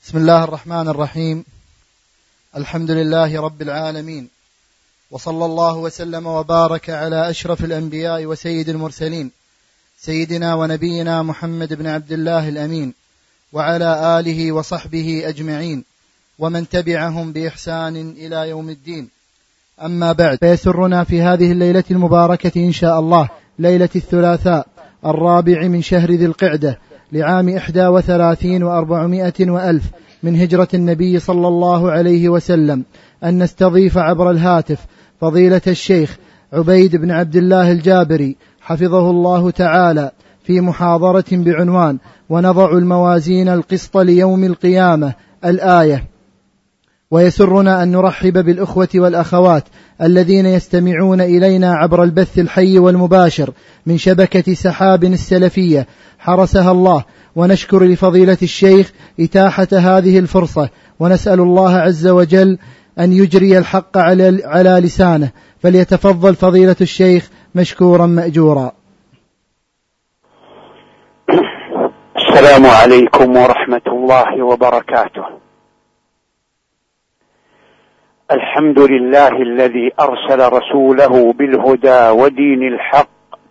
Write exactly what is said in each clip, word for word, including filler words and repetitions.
بسم الله الرحمن الرحيم. الحمد لله رب العالمين، وصلى الله وسلم وبارك على أشرف الأنبياء وسيد المرسلين سيدنا ونبينا محمد بن عبد الله الأمين، وعلى آله وصحبه أجمعين، ومن تبعهم بإحسان إلى يوم الدين. أما بعد، فيسرنا في هذه الليلة المباركة إن شاء الله، ليلة الثلاثاء الرابع من شهر ذي القعدة لعام إحدى وثلاثين وأربعمائة وألف من هجرة النبي صلى الله عليه وسلم، أن نستضيف عبر الهاتف فضيلة الشيخ عبيد بن عبد الله الجابري حفظه الله تعالى في محاضرة بعنوان ونضع الموازين القسط ليوم القيامة الآية. ويسرنا أن نرحب بالأخوة والأخوات الذين يستمعون إلينا عبر البث الحي والمباشر من شبكة سحاب السلفية حرسها الله، ونشكر لفضيلة الشيخ إتاحة هذه الفرصة، ونسأل الله عز وجل أن يجري الحق على, على لسانه، فليتفضل فضيلة الشيخ مشكورا مأجورا. السلام عليكم ورحمة الله وبركاته. الحمد لله الذي أرسل رسوله بالهدى ودين الحق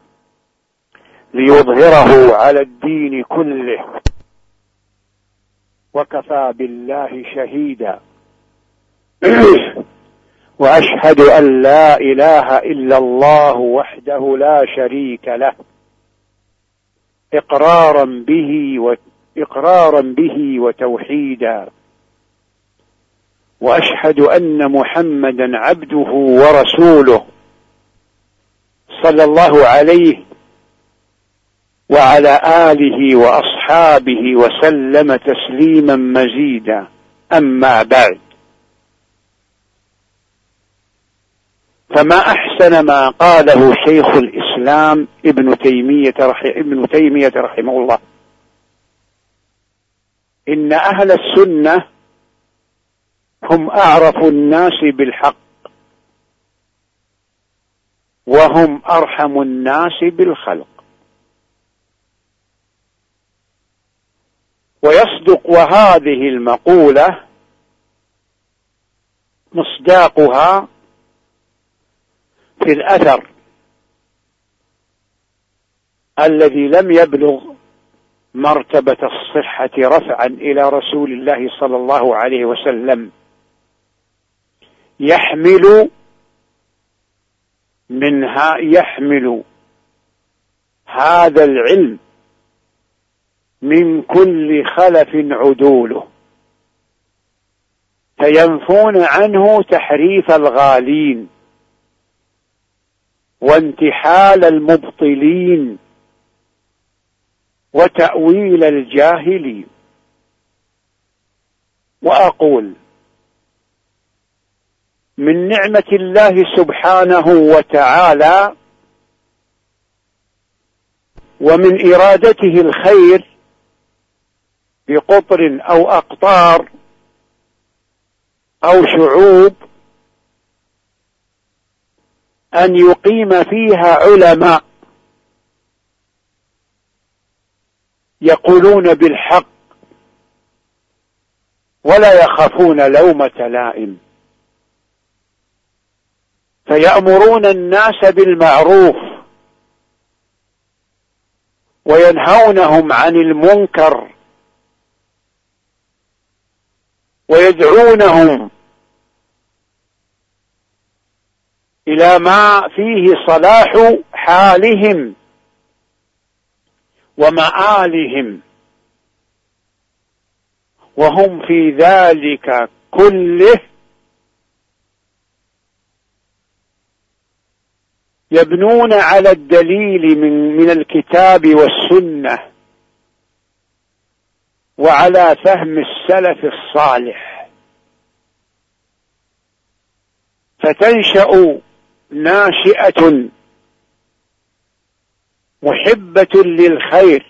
ليظهره على الدين كله، وكفى بالله شهيدا. وأشهد أن لا إله إلا الله وحده لا شريك له، إقرارا به وإقرارا به وتوحيدا. وأشهد أن محمدا عبده ورسوله صلى الله عليه وعلى آله وأصحابه وسلم تسليما مزيدا. أما بعد، فما أحسن ما قاله شيخ الإسلام ابن تيمية ابن تيمية رحمه الله: إن أهل السنة هم أعرف الناس بالحق، وهم أرحم الناس بالخلق. ويصدق وهذه المقولة مصداقها في الأثر الذي لم يبلغ مرتبة الصحة رفعا إلى رسول الله صلى الله عليه وسلم، يحمل منها يحمل هذا العلم من كل خلف عدوله، فينفون عنه تحريف الغالين وانتحال المبطلين وتأويل الجاهلين. وأقول: من نعمة الله سبحانه وتعالى ومن إرادته الخير بقطر أو أقطار أو شعوب أن يقيم فيها علماء يقولون بالحق ولا يخافون لومة لائم، فيأمرون الناس بالمعروف وينهونهم عن المنكر ويدعونهم إلى ما فيه صلاح حالهم ومآلهم، وهم في ذلك كله يبنون على الدليل من, من الكتاب والسنة وعلى فهم السلف الصالح، فتنشأ ناشئة محبة للخير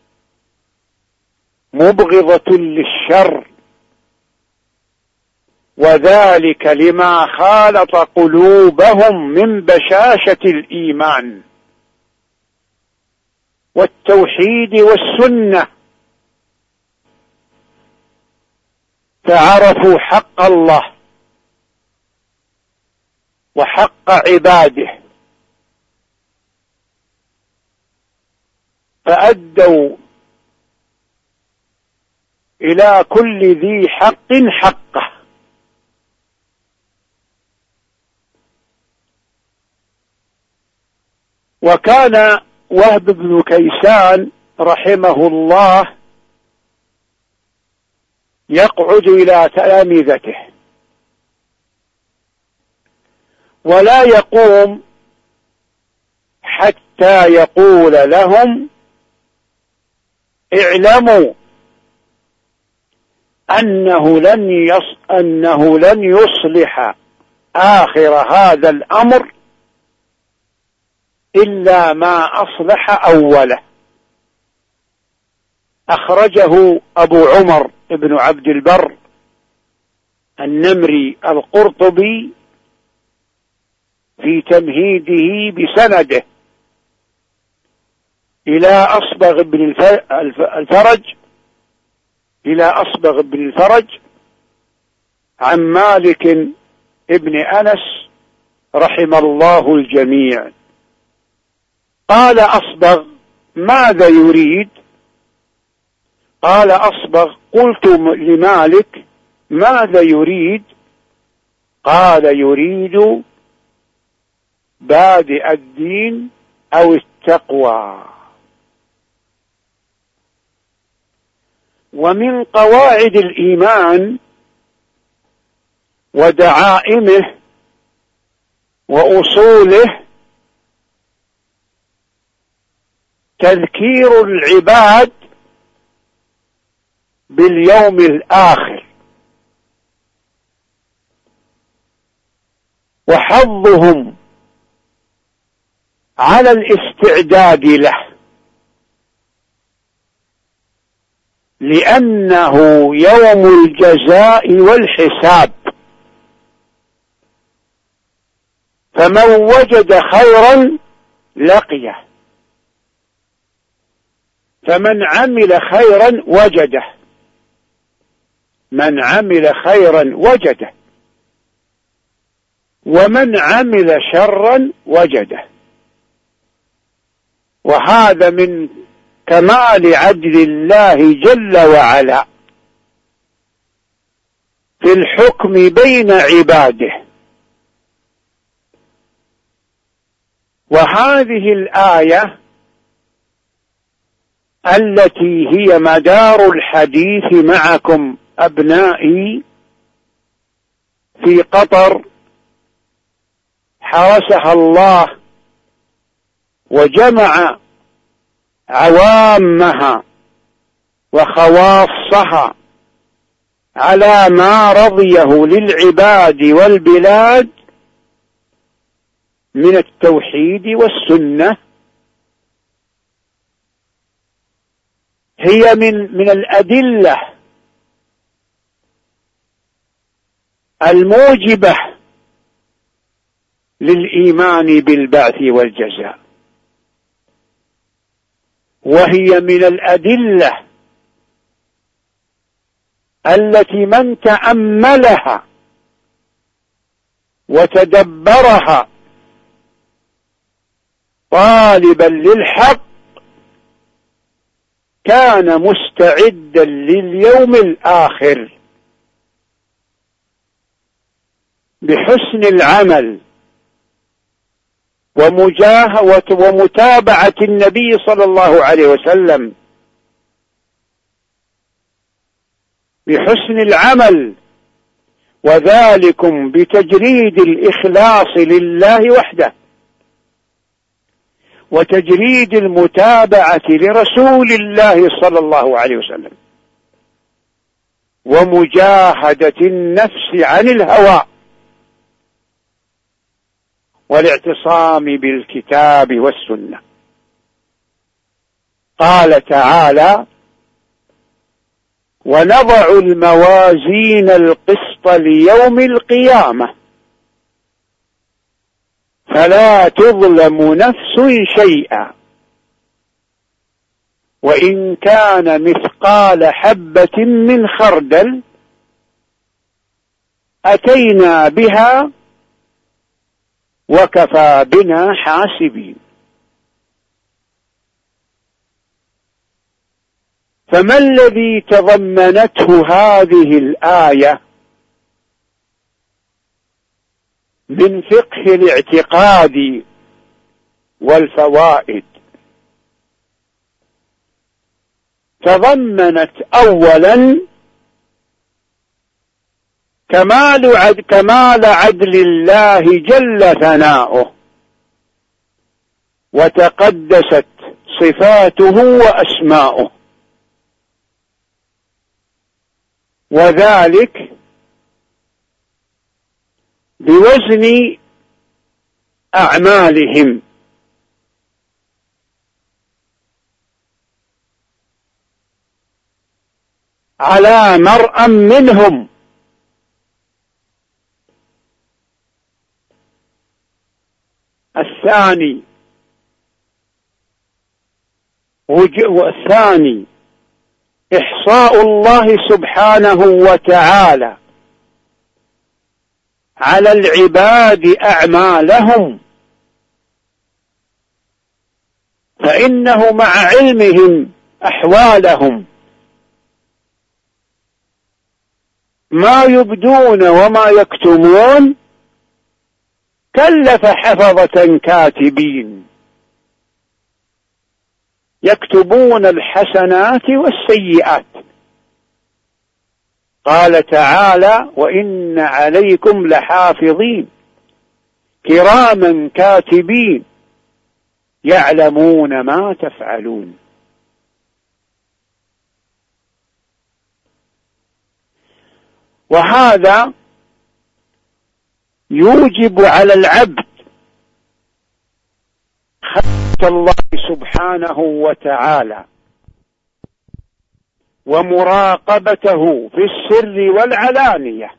مبغضة للشر، وذلك لما خالط قلوبهم من بشاشة الإيمان والتوحيد والسنة، فعرفوا حق الله وحق عباده، فأدوا إلى كل ذي حق حقه. وكان وهب بن كيسان رحمه الله يقعد إلى تلامذته ولا يقوم حتى يقول لهم: اعلموا أنه لن يص... أنه لن يصلح آخر هذا الأمر إلا ما أصلح أوله. أخرجه أبو عمر ابن عبد البر النمري القرطبي في تمهيده بسنده إلى أصبغ بن الفرج إلى أصبغ بن الفرج عن مالك ابن أنس رحم الله الجميع. قال أصبغ: ماذا يريد؟ قال أصبغ: قلت لمالك: ماذا يريد؟ قال: يريد بادئ الدين أو التقوى. ومن قواعد الإيمان ودعائمه وأصوله تذكير العباد باليوم الآخر وحضهم على الاستعداد له، لأنه يوم الجزاء والحساب. فمن وجد خيرا لقيه، فمن عمل خيرا وجده، من عمل خيرا وجده، ومن عمل شرا وجده. وهذا من كمال عدل الله جل وعلا في الحكم بين عباده. وهذه الآية التي هي مدار الحديث معكم أبنائي في قطر حرسها الله وجمع عوامها وخواصها على ما رضيه للعباد والبلاد من التوحيد والسنة، هي من من الأدلة الموجبة للإيمان بالبعث والجزاء، وهي من الأدلة التي من تأملها وتدبرها طالبا للحق كان مستعدا لليوم الآخر بحسن العمل ومجاهدة ومتابعة النبي صلى الله عليه وسلم، بحسن العمل، وذلكم بتجريد الإخلاص لله وحده، وتجريد المتابعة لرسول الله صلى الله عليه وسلم، ومجاهدة النفس عن الهوى، والاعتصام بالكتاب والسنة. قال تعالى: ونضع الموازين القسط ليوم القيامة فلا تظلم نفس شيئا وإن كان مثقال حبة من خردل أتينا بها وكفى بنا حاسبين. فما الذي تضمنته هذه الآية من فقه الاعتقاد والفوائد؟ تضمنت أولا كمال عد كمال عدل الله جل ثناؤه، وتقدست صفاته وأسماؤه، وذلك بوزن أعمالهم. على مرأى منهم الثاني والثاني إحصاء الله سبحانه وتعالى على العباد أعمالهم، فإنه مع علمهم أحوالهم ما يبدون وما يكتمون كلف حفظة كاتبين يكتبون الحسنات والسيئات. قال تعالى: وإن عليكم لحافظين كراما كاتبين يعلمون ما تفعلون. وهذا يوجب على العبد خشية الله سبحانه وتعالى ومراقبته في السر والعلانية،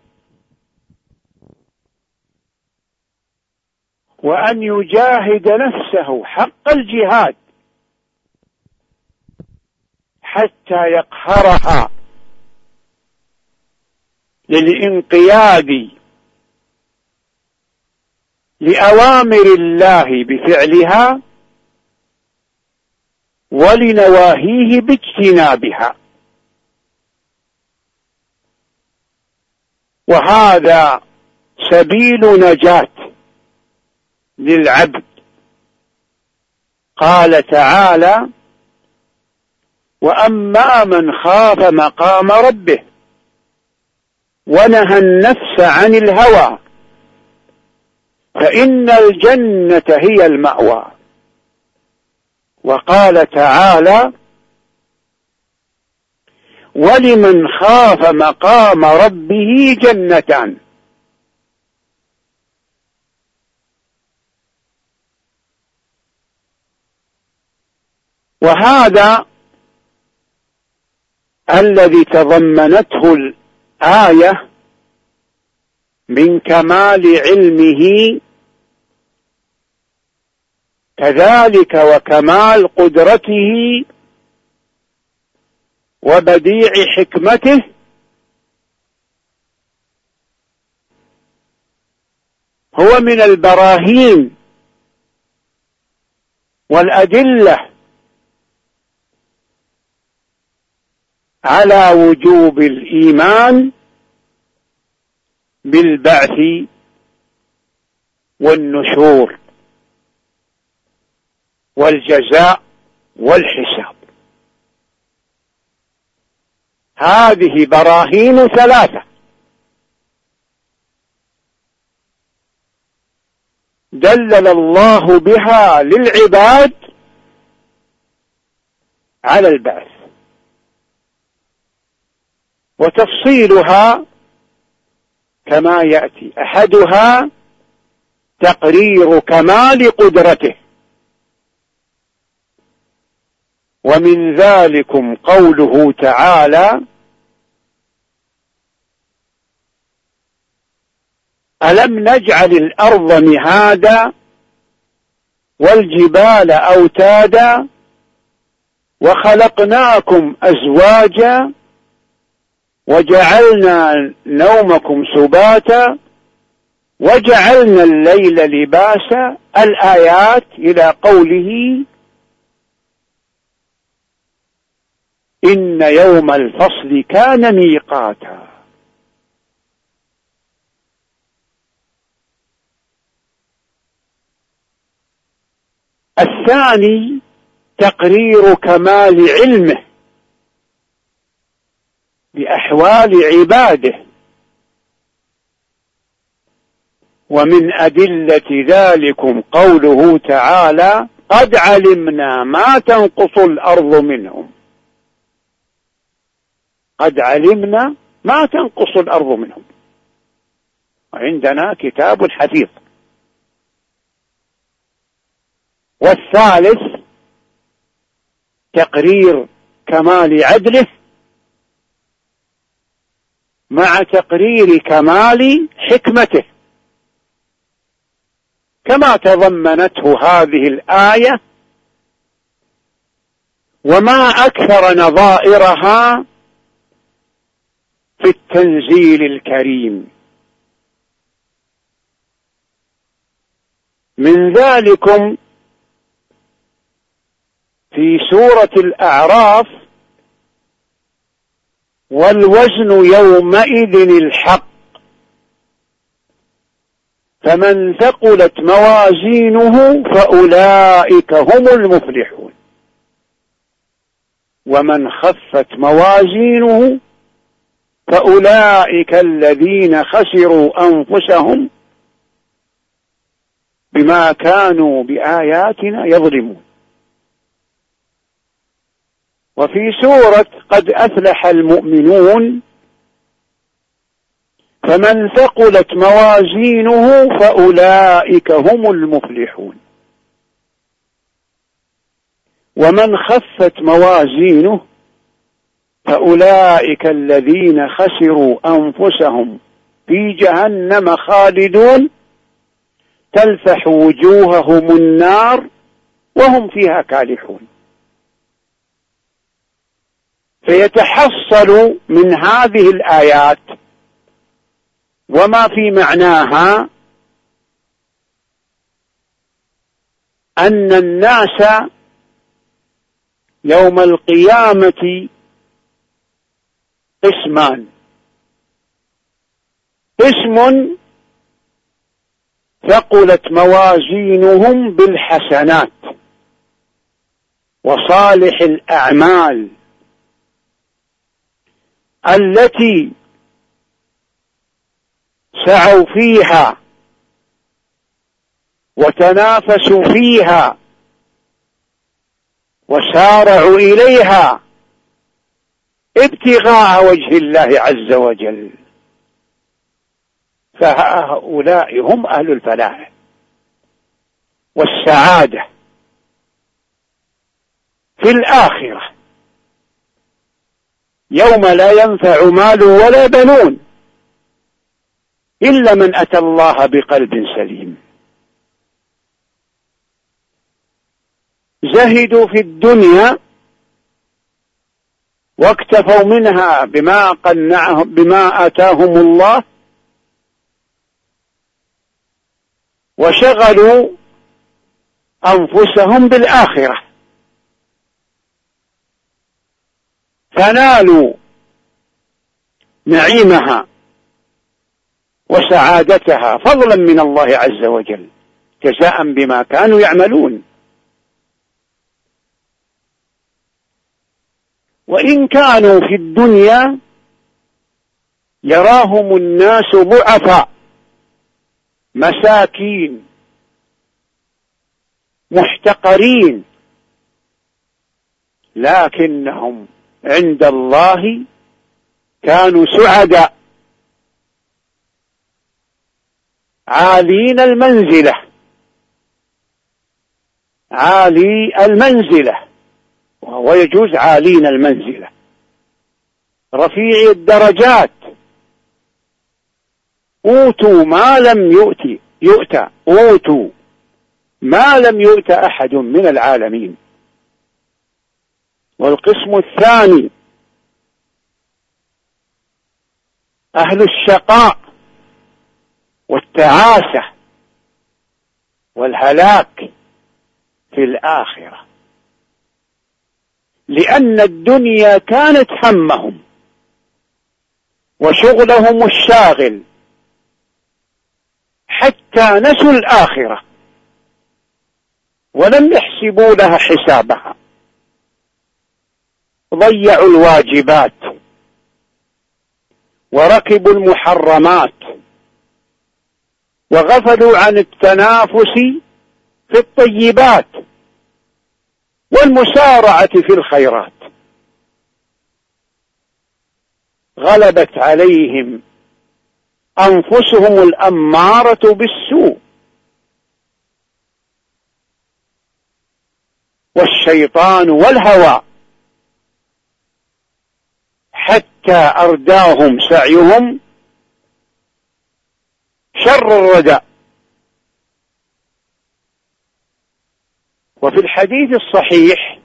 وأن يجاهد نفسه حق الجهاد حتى يقهرها للانقياد لأوامر الله بفعلها ولنواهيه باجتنابها. وهذا سبيل نجاة للعبد. قال تعالى: وأما من خاف مقام ربه ونهى النفس عن الهوى فإن الجنة هي المأوى. وقال تعالى: ولمن خاف مقام ربه جنتان. وهذا الذي تضمنته الآية من كمال علمه، كذلك وكمال قدرته وبديع حكمته، هو من البراهين والأدلة على وجوب الإيمان بالبعث والنشور والجزاء والحساب. هذه براهين ثلاثة دلل الله بها للعباد على البعث، وتفصيلها كما يأتي. أحدها تقرير كمال قدرته، ومن ذلكم قوله تعالى: ألم نجعل الأرض مهادا والجبال أوتادا وخلقناكم أزواجا وجعلنا نومكم سباتا وجعلنا الليل لباسا، الآيات إلى قوله إن يوم الفصل كان ميقاتا. الثاني تقرير كمال علمه بأحوال عباده، ومن أدلة ذلكم قوله تعالى قد علمنا ما تنقص الأرض منهم. قد علمنا ما تنقص الأرض منهم، وعندنا كتاب حفيظ. والثالث تقرير كمال عدله مع تقرير كمال حكمته، كما تضمنته هذه الآية وما أكثر نظائرها في التنزيل الكريم. من ذلكم في سورة الأعراف والوزن يومئذ الحق، فمن ثقلت موازينه فأولئك هم المفلحون، ومن خفت موازينه فأولئك الذين خسروا أنفسهم بما كانوا بآياتنا يظلمون. وفي سورة قد أفلح المؤمنون فمن ثقلت موازينه فأولئك هم المفلحون، ومن خفت موازينه فأولئك الذين خسروا أنفسهم في جهنم خالدون تلفح وجوههم النار وهم فيها كالحون. فيتحصل من هذه الآيات وما في معناها أن الناس يوم القيامة قسمان: قسم ثقلت موازينهم بالحسنات وصالح الأعمال التي سعوا فيها وتنافسوا فيها وسارعوا إليها ابتغاء وجه الله عز وجل، فهؤلاء هم أهل الفلاح والسعادة في الآخرة، يوم لا ينفع مال ولا بنون إلا من أتى الله بقلب سليم. زهدوا في الدنيا واكتفوا منها بما قنعهم بما آتاهم الله، وشغلوا أنفسهم بالآخرة فنالوا نعيمها وسعادتها فضلا من الله عز وجل جزاء بما كانوا يعملون. وإن كانوا في الدنيا يراهم الناس ضعفاء مساكين محتقرين، لكنهم عند الله كانوا سعداء عالين المنزلة عالي المنزلة وهو يجوز عالين المنزلة رفيع الدرجات، أوتوا ما لم يؤت يؤتى أوتوا ما لم يؤت أحد من العالمين. والقسم الثاني أهل الشقاء والتعاسة والهلاك في الآخرة، لأن الدنيا كانت همهم وشغلهم الشاغل حتى نسوا الآخرة ولم يحسبوا لها حسابها، ضيعوا الواجبات وركبوا المحرمات وغفلوا عن التنافس في الطيبات والمسارعة في الخيرات، غلبت عليهم أنفسهم الأمارة بالسوء والشيطان والهوى، حتى أرداهم سعيهم شر الردى. وفي الحديث الصحيح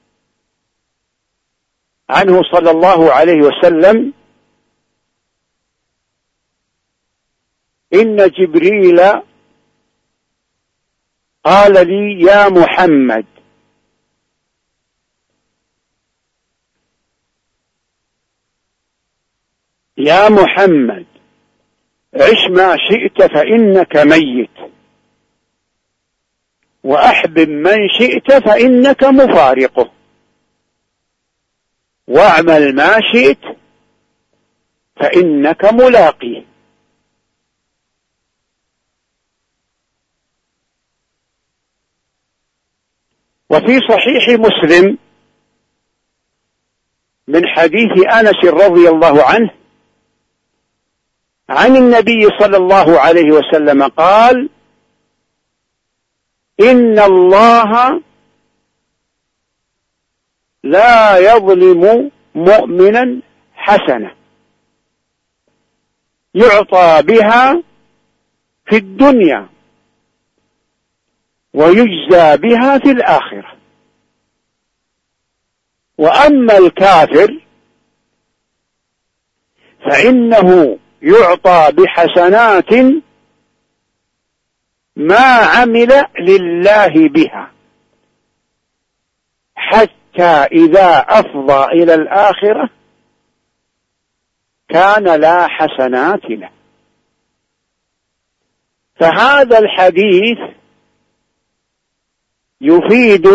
عنه صلى الله عليه وسلم: إن جبريل قال لي يا محمد يا محمد عش ما شئت فإنك ميت، وأحبب من شئت فإنك مفارقه، واعمل ما شئت فإنك ملاقيه. وفي صحيح مسلم من حديث أنس رضي الله عنه عن النبي صلى الله عليه وسلم قال: إن الله لا يظلم مؤمنا حسنة يعطى بها في الدنيا ويجزى بها في الآخرة، وأما الكافر فإنه يعطى بحسنات ما عمل لله بها، حتى إذا أفضى إلى الآخرة كان لا حسنات له. فهذا الحديث يفيد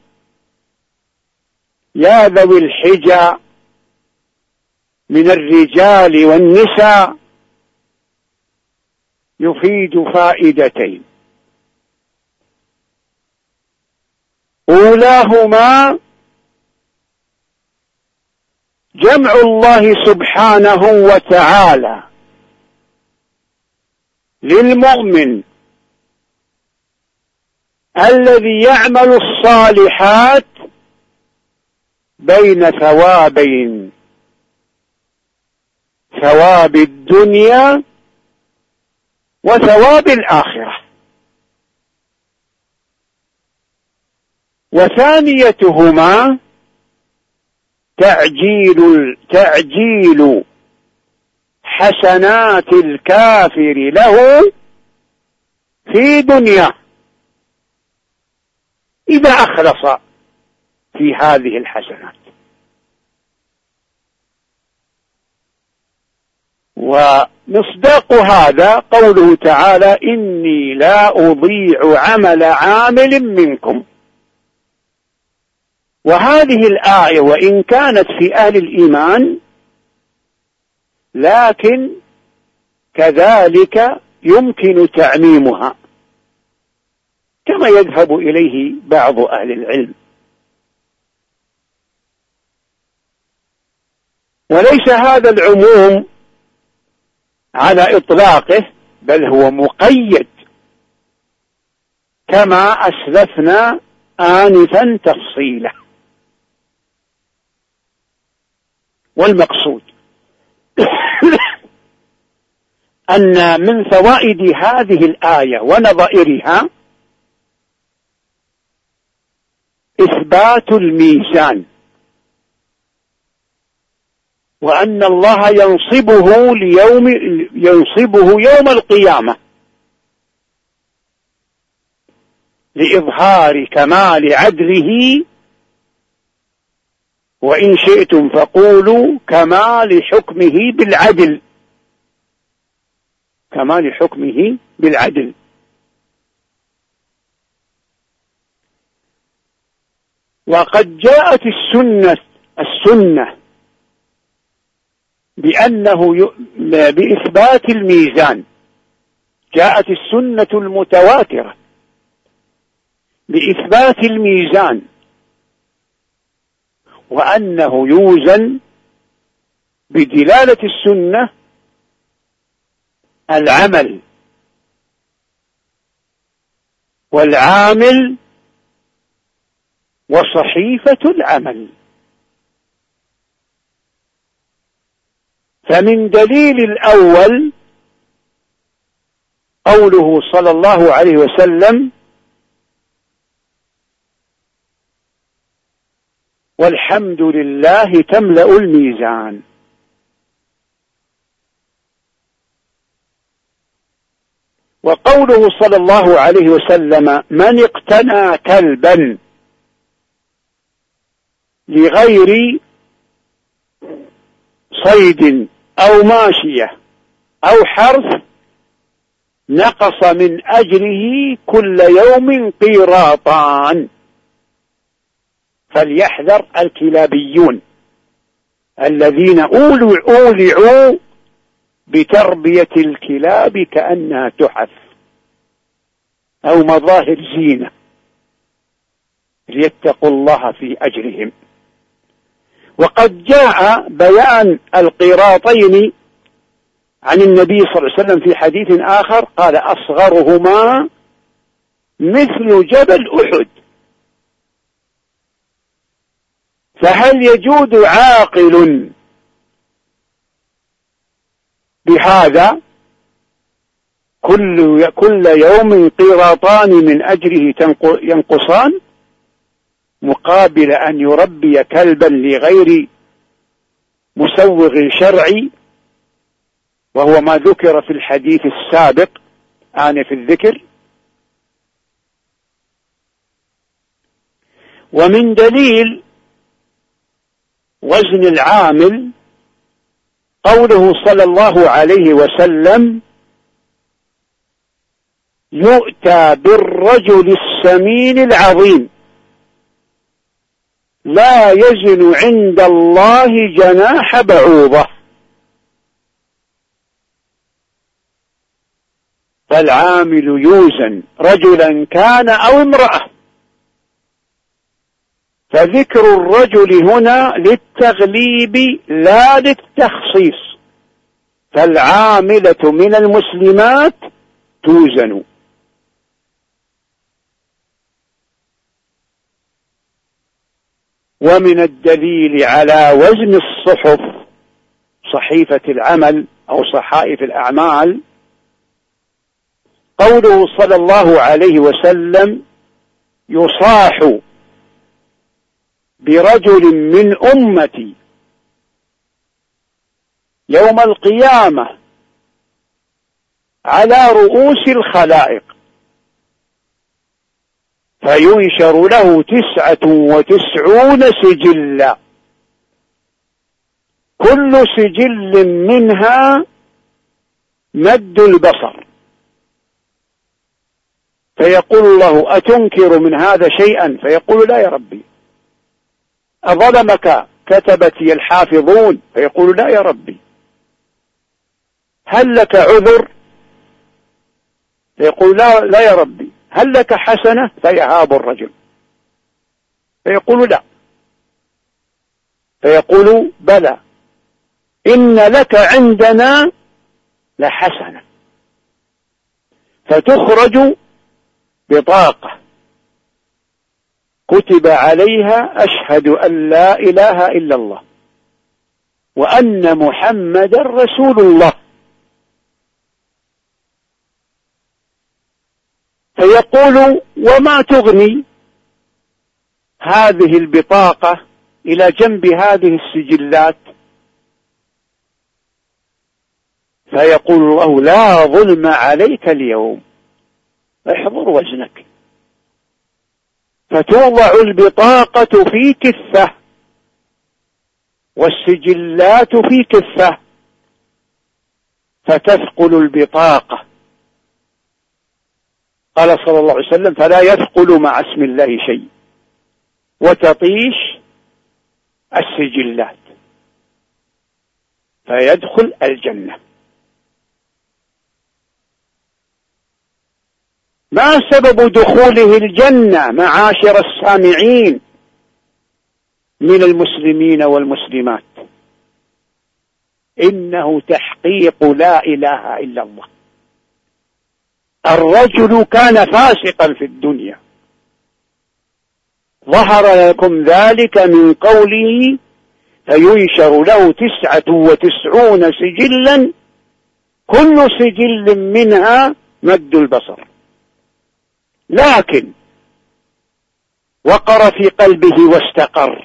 يا ذوي الحجى من الرجال والنساء، يفيد فائدتين: أولاهما جمع الله سبحانه وتعالى للمؤمن الذي يعمل الصالحات بين ثوابين: ثواب الدنيا وثواب الآخرة. وثانيتهما تعجيل تعجيل حسنات الكافر له في دنياه إذا أخلص في هذه الحسنات. ومصداق هذا قوله تعالى: إني لا أضيع عمل عامل منكم. وهذه الآية وإن كانت في أهل الإيمان لكن كذلك يمكن تعميمها كما يذهب إليه بعض أهل العلم. وليس هذا العموم على إطلاقه، بل هو مقيد كما أسلفنا آنفا تفصيله. والمقصود أن من فوائد هذه الآية ونظائرها إثبات الميزان، وأن الله ينصبه ليوم ينصبه يوم القيامة لإظهار كمال عدله، وإن شئتم فقولوا كمال حكمه بالعدل، كمال حكمه بالعدل. وقد جاءت السنة السنة بأنه بإثبات الميزان، جاءت السنة المتواترة بإثبات الميزان، وأنه يوزن بدلالة السنة العمل والعامل وصحيفة العمل. فمن دليل الأول قوله صلى الله عليه وسلم: والحمد لله تملأ الميزان. وقوله صلى الله عليه وسلم: من اقتنى كلبا لغير صيد أو ماشية أو حرث نقص من أجره كل يوم قيراطان. فليحذر الكلابيون الذين أولعوا بتربية الكلاب كأنها تحف أو مظاهر زينة، ليتقوا الله في أجرهم. وقد جاء بيان القيراطين عن النبي صلى الله عليه وسلم في حديث آخر، قال: أصغرهما مثل جبل أحد. فهل يجود عاقل بهذا كل كل يوم قيراطان من أجره ينقصان، مقابل أن يربي كلبا لغير مسوغ شرعي، وهو ما ذكر في الحديث السابق آنف الذكر؟ ومن دليل وزن العامل قوله صلى الله عليه وسلم: يؤتى بالرجل السمين العظيم لا يزن عند الله جناح بعوضة. فالعامل يوزن رجلا كان أو امرأة، فذكر الرجل هنا للتغليب لا للتخصيص، فالعاملة من المسلمات توزن. ومن الدليل على وزن الصحف صحيفة العمل أو صحائف الأعمال قوله صلى الله عليه وسلم: يصاح برجل من أمتي يوم القيامة على رؤوس الخلائق، فينشر له تسعة وتسعون سجلا، كل سجل منها مد البصر، فيقول الله: أتنكر من هذا شيئا؟ فيقول: لا يا ربي. أظلمك كتبتي الحافظون؟ فيقول: لا يا ربي. هل لك عذر؟ فيقول: لا, لا يا ربي. هل لك حسنة؟ فيهاب الرجل فيقول: لا. فيقول: بلى، إن لك عندنا لحسنة. فتخرج بطاقة كتب عليها: أشهد أن لا إله إلا الله وأن محمد رسول الله. فيقول: وما تغني هذه البطاقة إلى جنب هذه السجلات فيقول الله لا ظلم عليك اليوم، احضر وزنك، فتوضع البطاقة في كفة والسجلات في كفة، فتثقل البطاقة. قال صلى الله عليه وسلم فلا يثقل مع اسم الله شيء، وتطيش السجلات فيدخل الجنة. ما سبب دخوله الجنة معاشر السامعين من المسلمين والمسلمات؟ إنه تحقيق لا إله إلا الله. الرجل كان فاسقا في الدنيا، ظهر لكم ذلك من قوله فينشر له تسعة وتسعون سجلا كل سجل منها مد البصر، لكن وقر في قلبه واستقر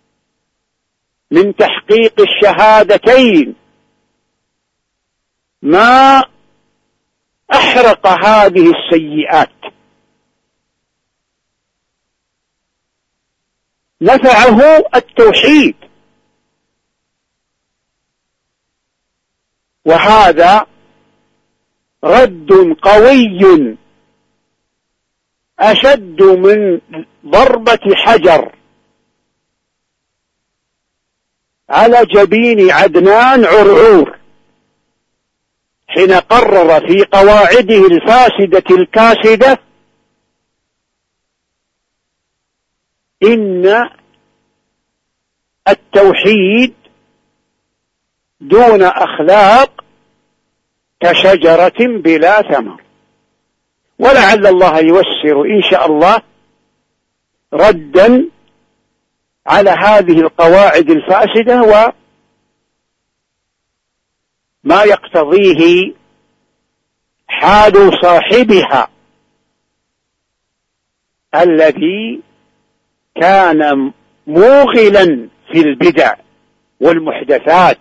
من تحقيق الشهادتين ما أحرق هذه السيئات، نفعه التوحيد. وهذا رد قوي أشد من ضربة حجر على جبين عدنان عرعور حين قرر في قواعده الفاسدة الكاسدة إن التوحيد دون أخلاق كشجرة بلا ثمر. ولعل الله ييسر إن شاء الله ردا على هذه القواعد الفاسدة وما يقتضيه حال صاحبها الذي كان موغلا في البدع والمحدثات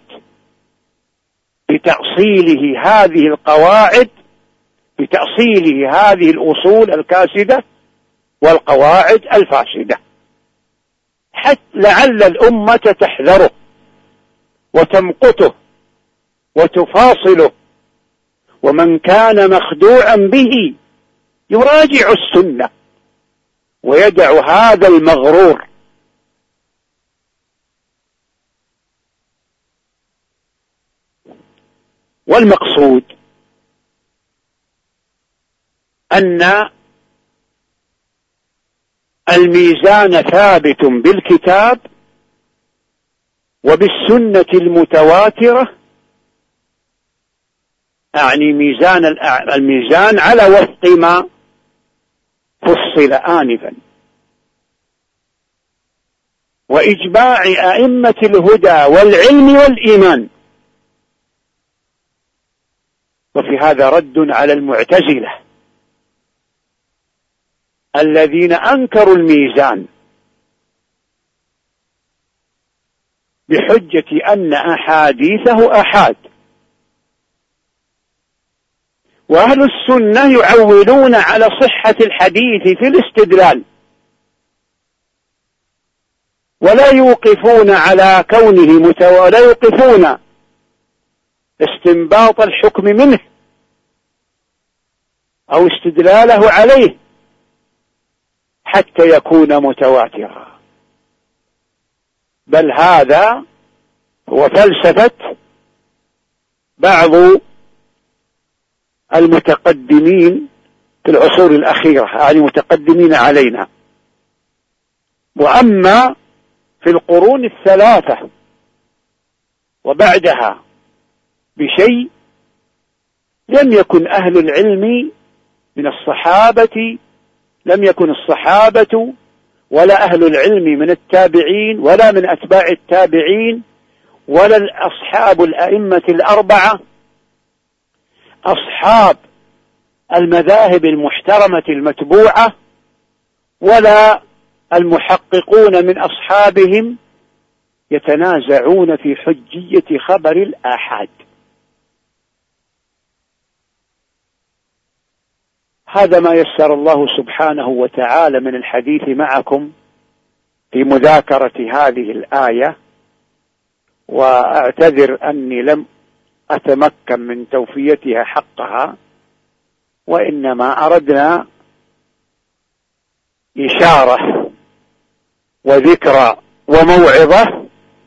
بتأصيله هذه القواعد، بتأصيله هذه الأصول الكاسدة والقواعد الفاسدة، حتى لعل الأمة تحذره وتمقته وتفاصله. ومن كان مخدوعا به يراجع السنة ويدع هذا المغرور. والمقصود أن الميزان ثابت بالكتاب وبالسنة المتواترة، أعني ميزان الميزان على وفق ما فصل آنفا، وإجماع أئمة الهدى والعلم والإيمان. وفي هذا رد على المعتزلة الذين أنكروا الميزان بحجة أن أحاديثه أحاد، وأهل السنة يعولون على صحة الحديث في الاستدلال، ولا يوقفون على كونه متواتر، ولا يوقفون استنباط الحكم منه أو استدلاله عليه حتى يكون متواترا، بل هذا هو فلسفة بعض المتقدمين في العصور الأخيرة، يعني متقدمين علينا. وأما في القرون الثلاثة وبعدها بشيء لم يكن أهل العلم من الصحابة، لم يكن الصحابة ولا أهل العلم من التابعين ولا من أتباع التابعين ولا أصحاب الأئمة الأربعة أصحاب المذاهب المحترمة المتبوعة ولا المحققون من أصحابهم يتنازعون في حجية خبر الآحاد. هذا ما يسر الله سبحانه وتعالى من الحديث معكم في مذاكرة هذه الآية، وأعتذر أني لم أتمكن من توفيتها حقها، وإنما أردنا إشارة وذكرى وموعظة،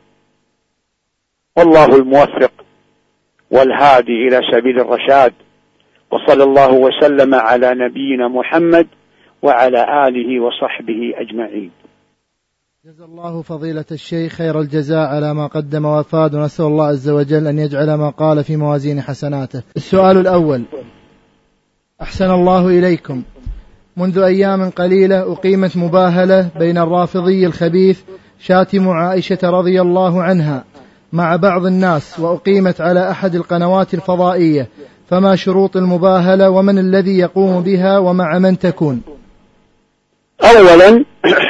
والله الموفق والهادي إلى سبيل الرشاد. وصلى الله وسلم على نبينا محمد وعلى آله وصحبه أجمعين. جزا الله فضيلة الشيخ خير الجزاء على ما قدم وأفاد، ونسأل الله عز وجل أن يجعل ما قال في موازين حسناته. السؤال الأول: أحسن الله إليكم، منذ أيام قليلة أقيمت مباهلة بين الرافضي الخبيث شاتم عائشة رضي الله عنها مع بعض الناس، وأقيمت على أحد القنوات الفضائية، فما شروط المباهلة ومن الذي يقوم بها ومع من تكون؟ أولا،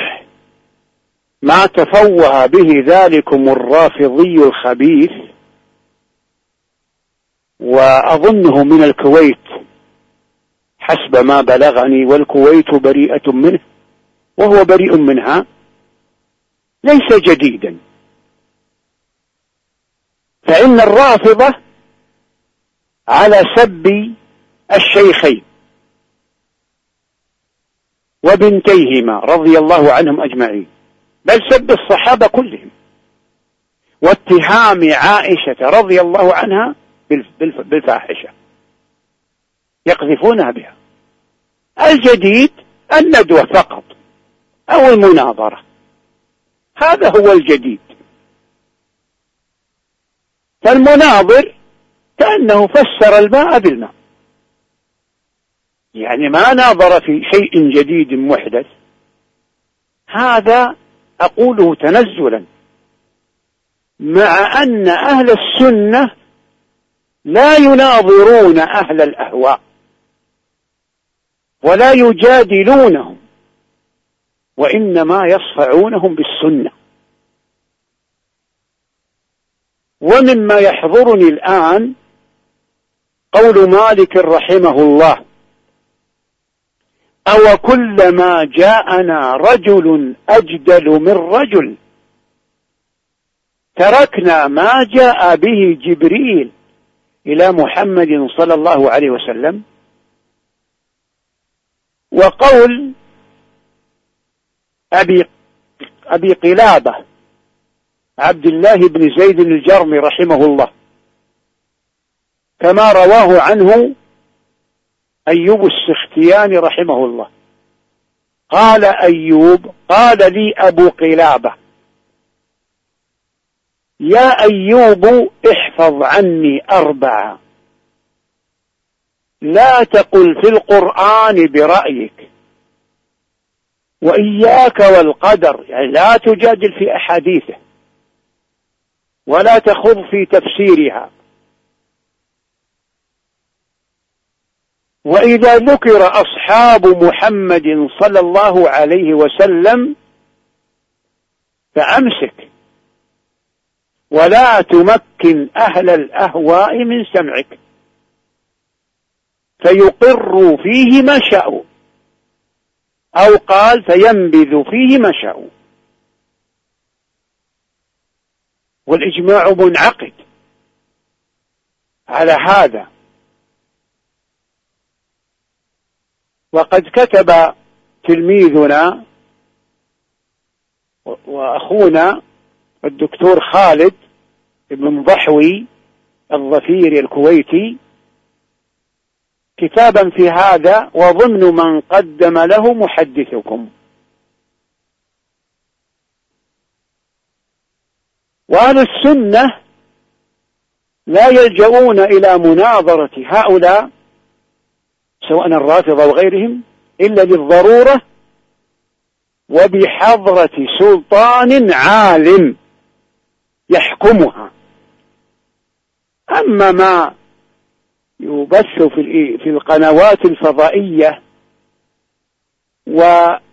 ما تفوه به ذلكم الرافضي الخبيث، وأظنه من الكويت حسب ما بلغني، والكويت بريئة منه وهو بريء منها، ليس جديدا. فإن الرافضة على سب الشيخين وبنتيهما رضي الله عنهم أجمعين، بل سب الصحابة كلهم، واتهام عائشة رضي الله عنها بالفاحشة، يقذفونها بها. الجديد الندوة فقط أو المناظرة، هذا هو الجديد. فالمناظر كأنه فسر الماء بالماء، يعني ما ناظر في شيء جديد محدث. هذا أقوله تنزلا، مع أن أهل السنة لا يناظرون أهل الأهواء ولا يجادلونهم، وإنما يصفعونهم بالسنة. ومما يحضرني الآن قول مالك رحمه الله: أو كلما جاءنا رجل أجدل من رجل تركنا ما جاء به جبريل إلى محمد صلى الله عليه وسلم. وقول أبي, أبي قلابة عبد الله بن زيد الجرمي رحمه الله، كما رواه عنه أيوب السختياني رحمه الله، قال أيوب: قال لي أبو قلابة: يا أيوب احفظ عني أربعة، لا تقل في القرآن برأيك، وإياك والقدر، يعني لا تجادل في أحاديثه ولا تخوض في تفسيرها. وإذا ذكر أصحاب محمد صلى الله عليه وسلم فأمسك، ولا تمكن أهل الأهواء من سمعك فيقروا فيه ما شاءوا، أو قال فينبذ فيه ما شاءوا. والإجماع منعقد على هذا. وقد كتب تلميذنا وأخونا الدكتور خالد بن ضحوي الظفيري الكويتي كتابا في هذا، وضمن من قدم له محدثكم. وأهل السنة لا يلجؤون إلى مناظرة هؤلاء سواء الرافضة وغيرهم إلا للضرورة وبحضرة سلطان عالم يحكمها. أما ما يبث في في القنوات الفضائية و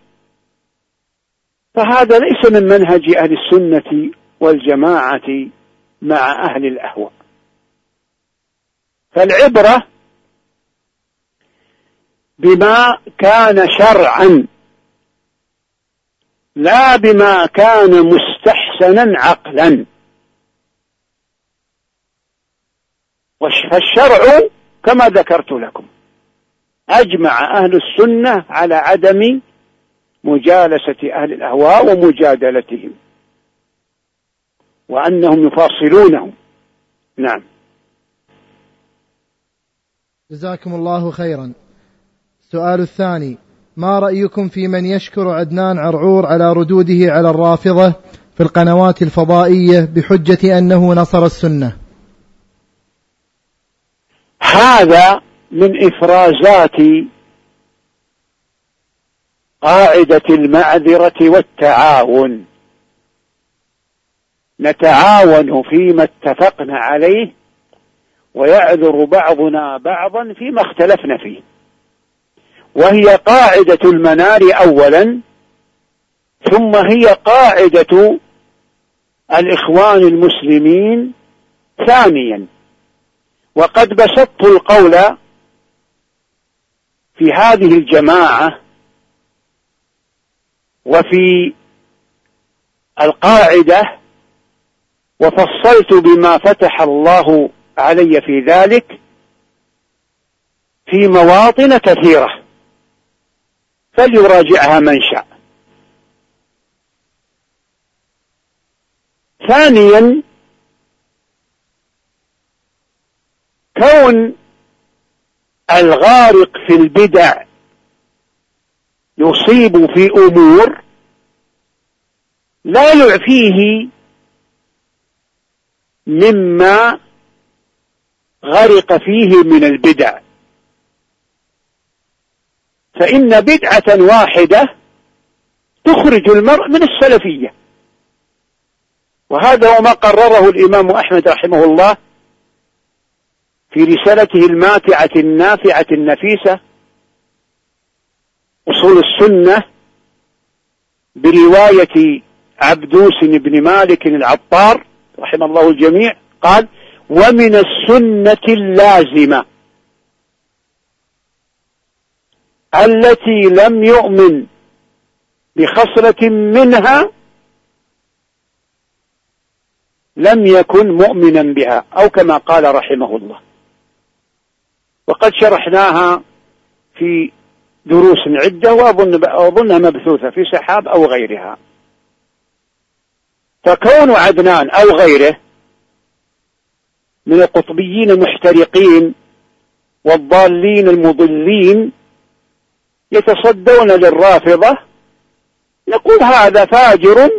فهذا ليس من منهج أهل السنة والجماعة مع أهل الأهواء. فالعبرة بما كان شرعا لا بما كان مستحسنا عقلا. فالشرع كما ذكرت لكم أجمع أهل السنة على عدم مجالسة أهل الأهواء ومجادلتهم، وأنهم يفاصلونهم. نعم. جزاكم الله خيرا. السؤال الثاني: ما رأيكم في من يشكر عدنان عرعور على ردوده على الرافضة في القنوات الفضائية بحجة أنه نصر السنة؟ هذا من إفرازات قاعدة المعذرة والتعاون، نتعاون فيما اتفقنا عليه ويعذر بعضنا بعضا فيما اختلفنا فيه، وهي قاعدة المنار أولا، ثم هي قاعدة الإخوان المسلمين ثانيا. وقد بسطت القول في هذه الجماعة وفي القاعدة، وفصلت بما فتح الله علي في ذلك في مواطن كثيرة، فليراجعها من شاء. ثانيا، كون الغارق في البدع يصيب في أمور لا يعفيه مما غرق فيه من البدع، فإن بدعة واحدة تخرج المرء من السلفية، وهذا هو ما قرره الإمام أحمد رحمه الله في رسالته الماتعة النافعة النفيسة أصول السنة برواية عبدوس بن مالك العطار رحمه الله الجميع، قال: ومن السنة اللازمة التي لم يؤمن بخصلة منها لم يكن مؤمنا بها، أو كما قال رحمه الله. وقد شرحناها في دروس عدة، وأظنها مبثوثة في سحاب أو غيرها. فكون عدنان أو غيره من القطبيين المحترقين والضالين المضلين يتصدون للرافضة، نقول هذا فاجر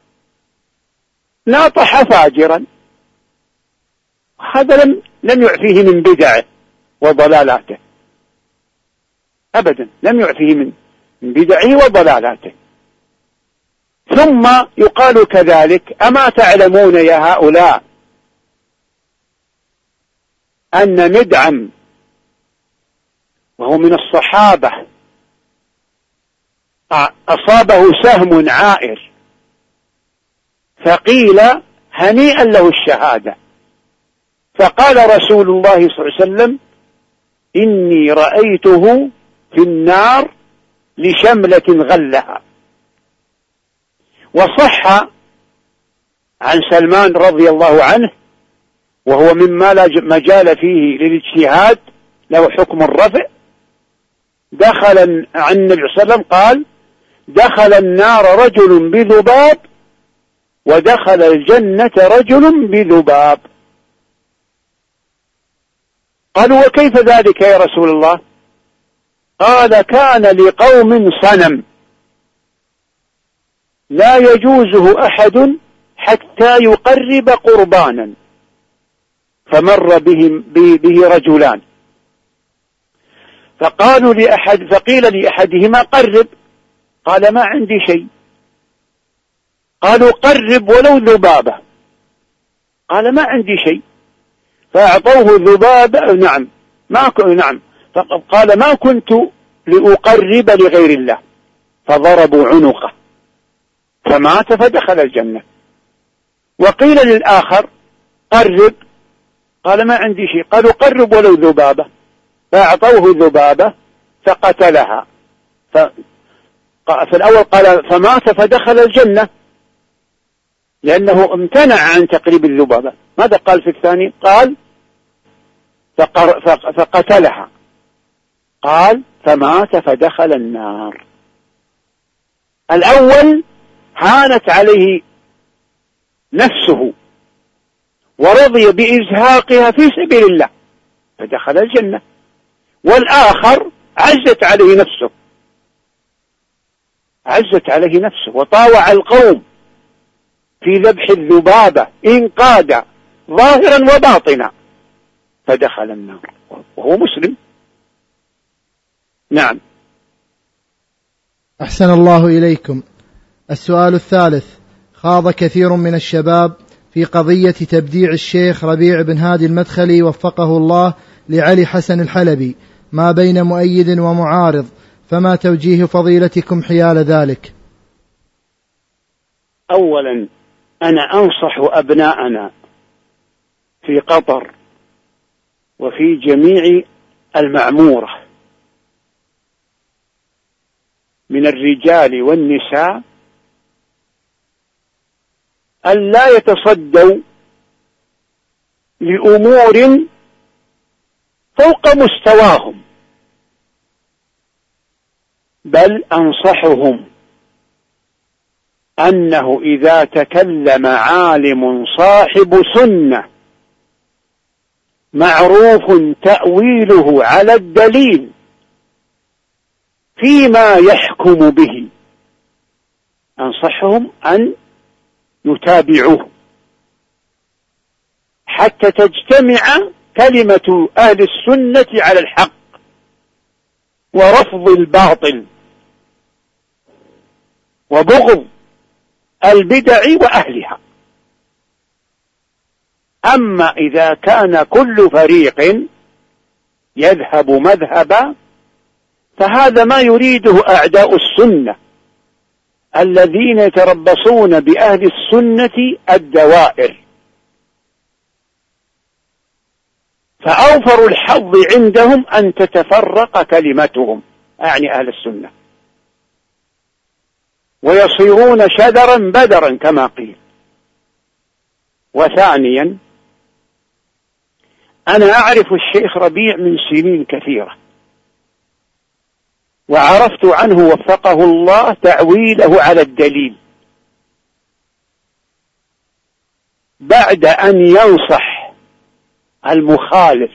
ناطح فاجرا، هذا لم لم يعفيه من بدعه وضلالاته أبدا، لم يعفيه من بدعه وضلالاته. ثم يقال كذلك: أما تعلمون يا هؤلاء أن مدعم وهو من الصحابة أصابه سهم عائر فقيل هنيئا له الشهادة، فقال رسول الله صلى الله عليه وسلم: إني رأيته في النار لشملة غلها. وصح عن سلمان رضي الله عنه، وهو مما لا مجال فيه للاجتهاد، له حكم الرفع، دخل عن النبي صلى الله عليه وسلم قال: دخل النار رجل بذباب ودخل الجنة رجل بذباب. قالوا: وكيف ذلك يا رسول الله؟ قال: كان لقوم صنم لا يجوزه أحد حتى يقرب قربانا، فمر بهم به رجلان فقالوا لأحد فقيل لأحدهما: قرب. قال: ما عندي شيء. قالوا: قرب ولو ذبابة. قال: ما عندي شيء. فأعطوه ذبابة. نعم ما ك... نعم قال: ما كنت لأقرب لغير الله. فضربوا عنقه فمات فدخل الجنة. وقيل للآخر: قرب. قال: ما عندي شيء. قالوا: قرب ولو ذبابة. فأعطوه ذبابة فقتلها. في الأول قال فمات فدخل الجنة لأنه امتنع عن تقريب الذبابة. ماذا قال في الثاني؟ قال فقتلها، قال فمات فدخل النار. الأول هانت عليه نفسه ورضي بإزهاقها في سبيل الله فدخل الجنة، والآخر عزت عليه نفسه عزت عليه نفسه وطاوع القوم في ذبح الذبابة إنقاذا ظاهرا وباطنا فدخل النار وهو مسلم. نعم. أحسن الله إليكم. السؤال الثالث: خاض كثير من الشباب في قضية تبديع الشيخ ربيع بن هادي المدخلي وفقه الله لعلي حسن الحلبي ما بين مؤيد ومعارض، فما توجيه فضيلتكم حيال ذلك؟ أولا أنا أنصح أبناءنا في قطر وفي جميع المعمورة من الرجال والنساء أن لا يتصدوا لأمور فوق مستواهم، بل أنصحهم أنه إذا تكلم عالم صاحب سنة معروف تأويله على الدليل فيما يحكم به، أنصحهم أن يتابعوه حتى تجتمع كلمة أهل السنة على الحق ورفض الباطل وبغض البدع وأهلها. أما إذا كان كل فريق يذهب مذهبا فهذا ما يريده أعداء السنة الذين يتربصون بأهل السنة الدوائر، فأوفر الحظ عندهم أن تتفرق كلمتهم، أعني أهل السنة، ويصيرون شذرا بدرا كما قيل. وثانيا أنا أعرف الشيخ ربيع من سنين كثيرة، وعرفت عنه وفقه الله تعويله على الدليل بعد أن ينصح المخالف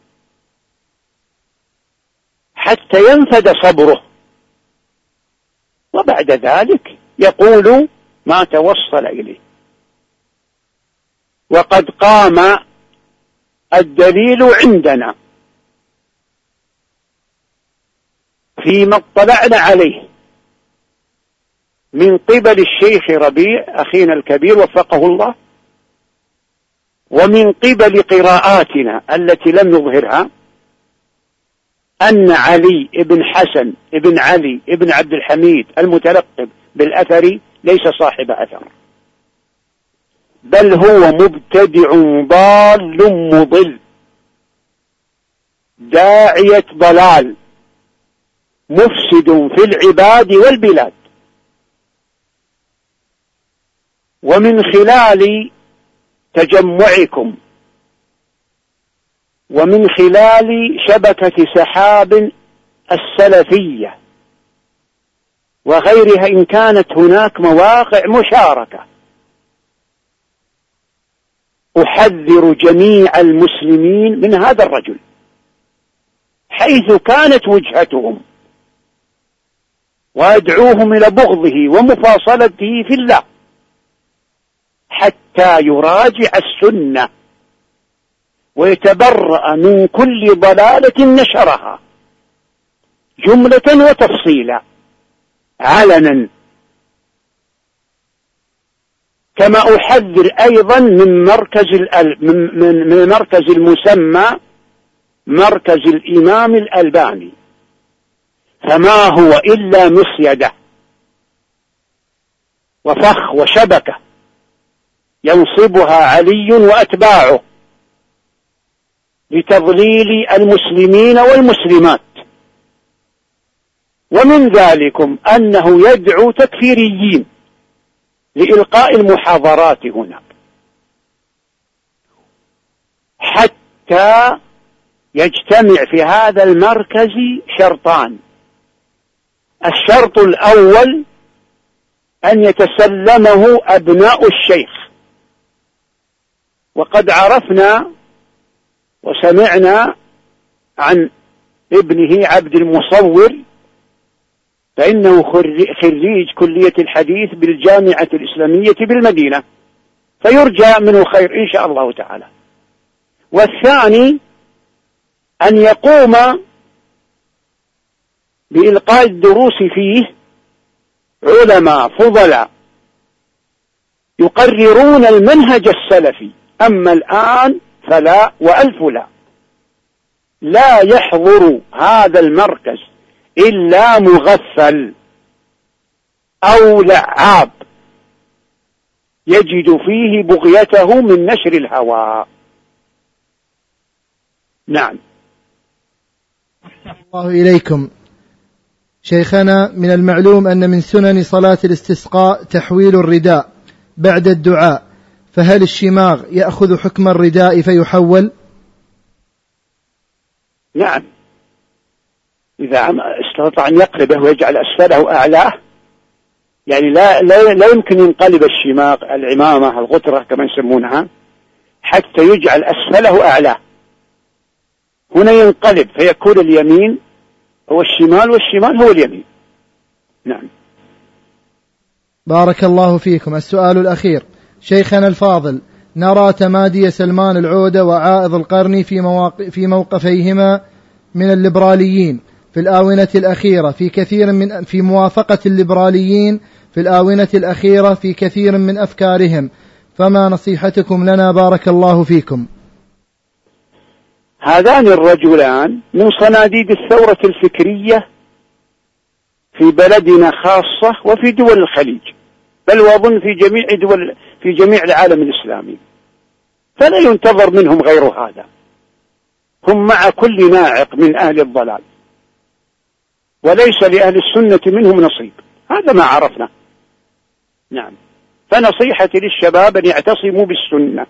حتى ينفد صبره، وبعد ذلك يقول ما توصل إليه. وقد قام الدليل عندنا فيما اطلعنا عليه من قبل الشيخ ربيع أخينا الكبير وفقه الله، ومن قبل قراءاتنا التي لم نظهرها، أن علي بن حسن بن علي بن عبد الحميد المتلقب بالأثري ليس صاحب أثر، بل هو مبتدع ضال مضل داعية ضلال مفسد في العباد والبلاد. ومن خلال تجمعكم ومن خلال شبكة سحاب السلفية وغيرها إن كانت هناك مواقع مشاركة، أحذر جميع المسلمين من هذا الرجل حيث كانت وجهتهم، وأدعوهم إلى بغضه ومفاصلته في الله حتى يراجع السنة ويتبرأ من كل ضلالة نشرها جملة وتفصيلا علنا. كما أحذر أيضا من مركز من المركز المسمى مركز الإمام الألباني، فما هو إلا مصيدة وفخ وشبكة ينصبها علي وأتباعه لتضليل المسلمين والمسلمات ومن ذلكم أنه يدعو تكفيريين لإلقاء المحاضرات هناك، حتى يجتمع في هذا المركز شرطان: الشرط الأول أن يتسلمه أبناء الشيخ، وقد عرفنا وسمعنا عن ابنه عبد المصور فإنه خريج كلية الحديث بالجامعة الإسلامية بالمدينة، فيرجى منه خير إن شاء الله تعالى. والثاني أن يقوم بإلقاء الدروس فيه علماء فضلاء يقررون المنهج السلفي. أما الآن فلا وألف لا، لا يحضر هذا المركز إلا مغفل أو لعاب يجد فيه بغيته من نشر الهوى. نعم. الله إليكم. شيخنا، من المعلوم أن من سنن صلاة الاستسقاء تحويل الرداء بعد الدعاء، فهل الشماغ يأخذ حكم الرداء فيحول؟ نعم، إذا استطاع أن يقلبه ويجعل أسفله أعلاه، يعني لا, لا, لا يمكن ينقلب الشماغ العمامة الغترة كما يسمونها حتى يجعل أسفله أعلاه، هنا ينقلب فيكون اليمين هو الشمال والشمال هو اليمين. نعم. بارك الله فيكم. السؤال الأخير: شيخنا الفاضل، نرى تمادي سلمان العودة وعائض القرني في, مواق... في موقفيهما من الليبراليين في الآونة الأخيرة في كثير من في موافقة الليبراليين في الآونة الأخيرة في كثير من أفكارهم، فما نصيحتكم لنا بارك الله فيكم؟ هذان الرجلان من صناديد الثورة الفكرية في بلدنا خاصة وفي دول الخليج، بل وأظن في جميع دول في جميع العالم الإسلامي، فلا ينتظر منهم غير هذا. هم مع كل ناعق من أهل الضلال، وليس لأهل السنة منهم نصيب، هذا ما عرفنا. نعم. فنصيحتي للشباب أن يعتصموا بالسنة،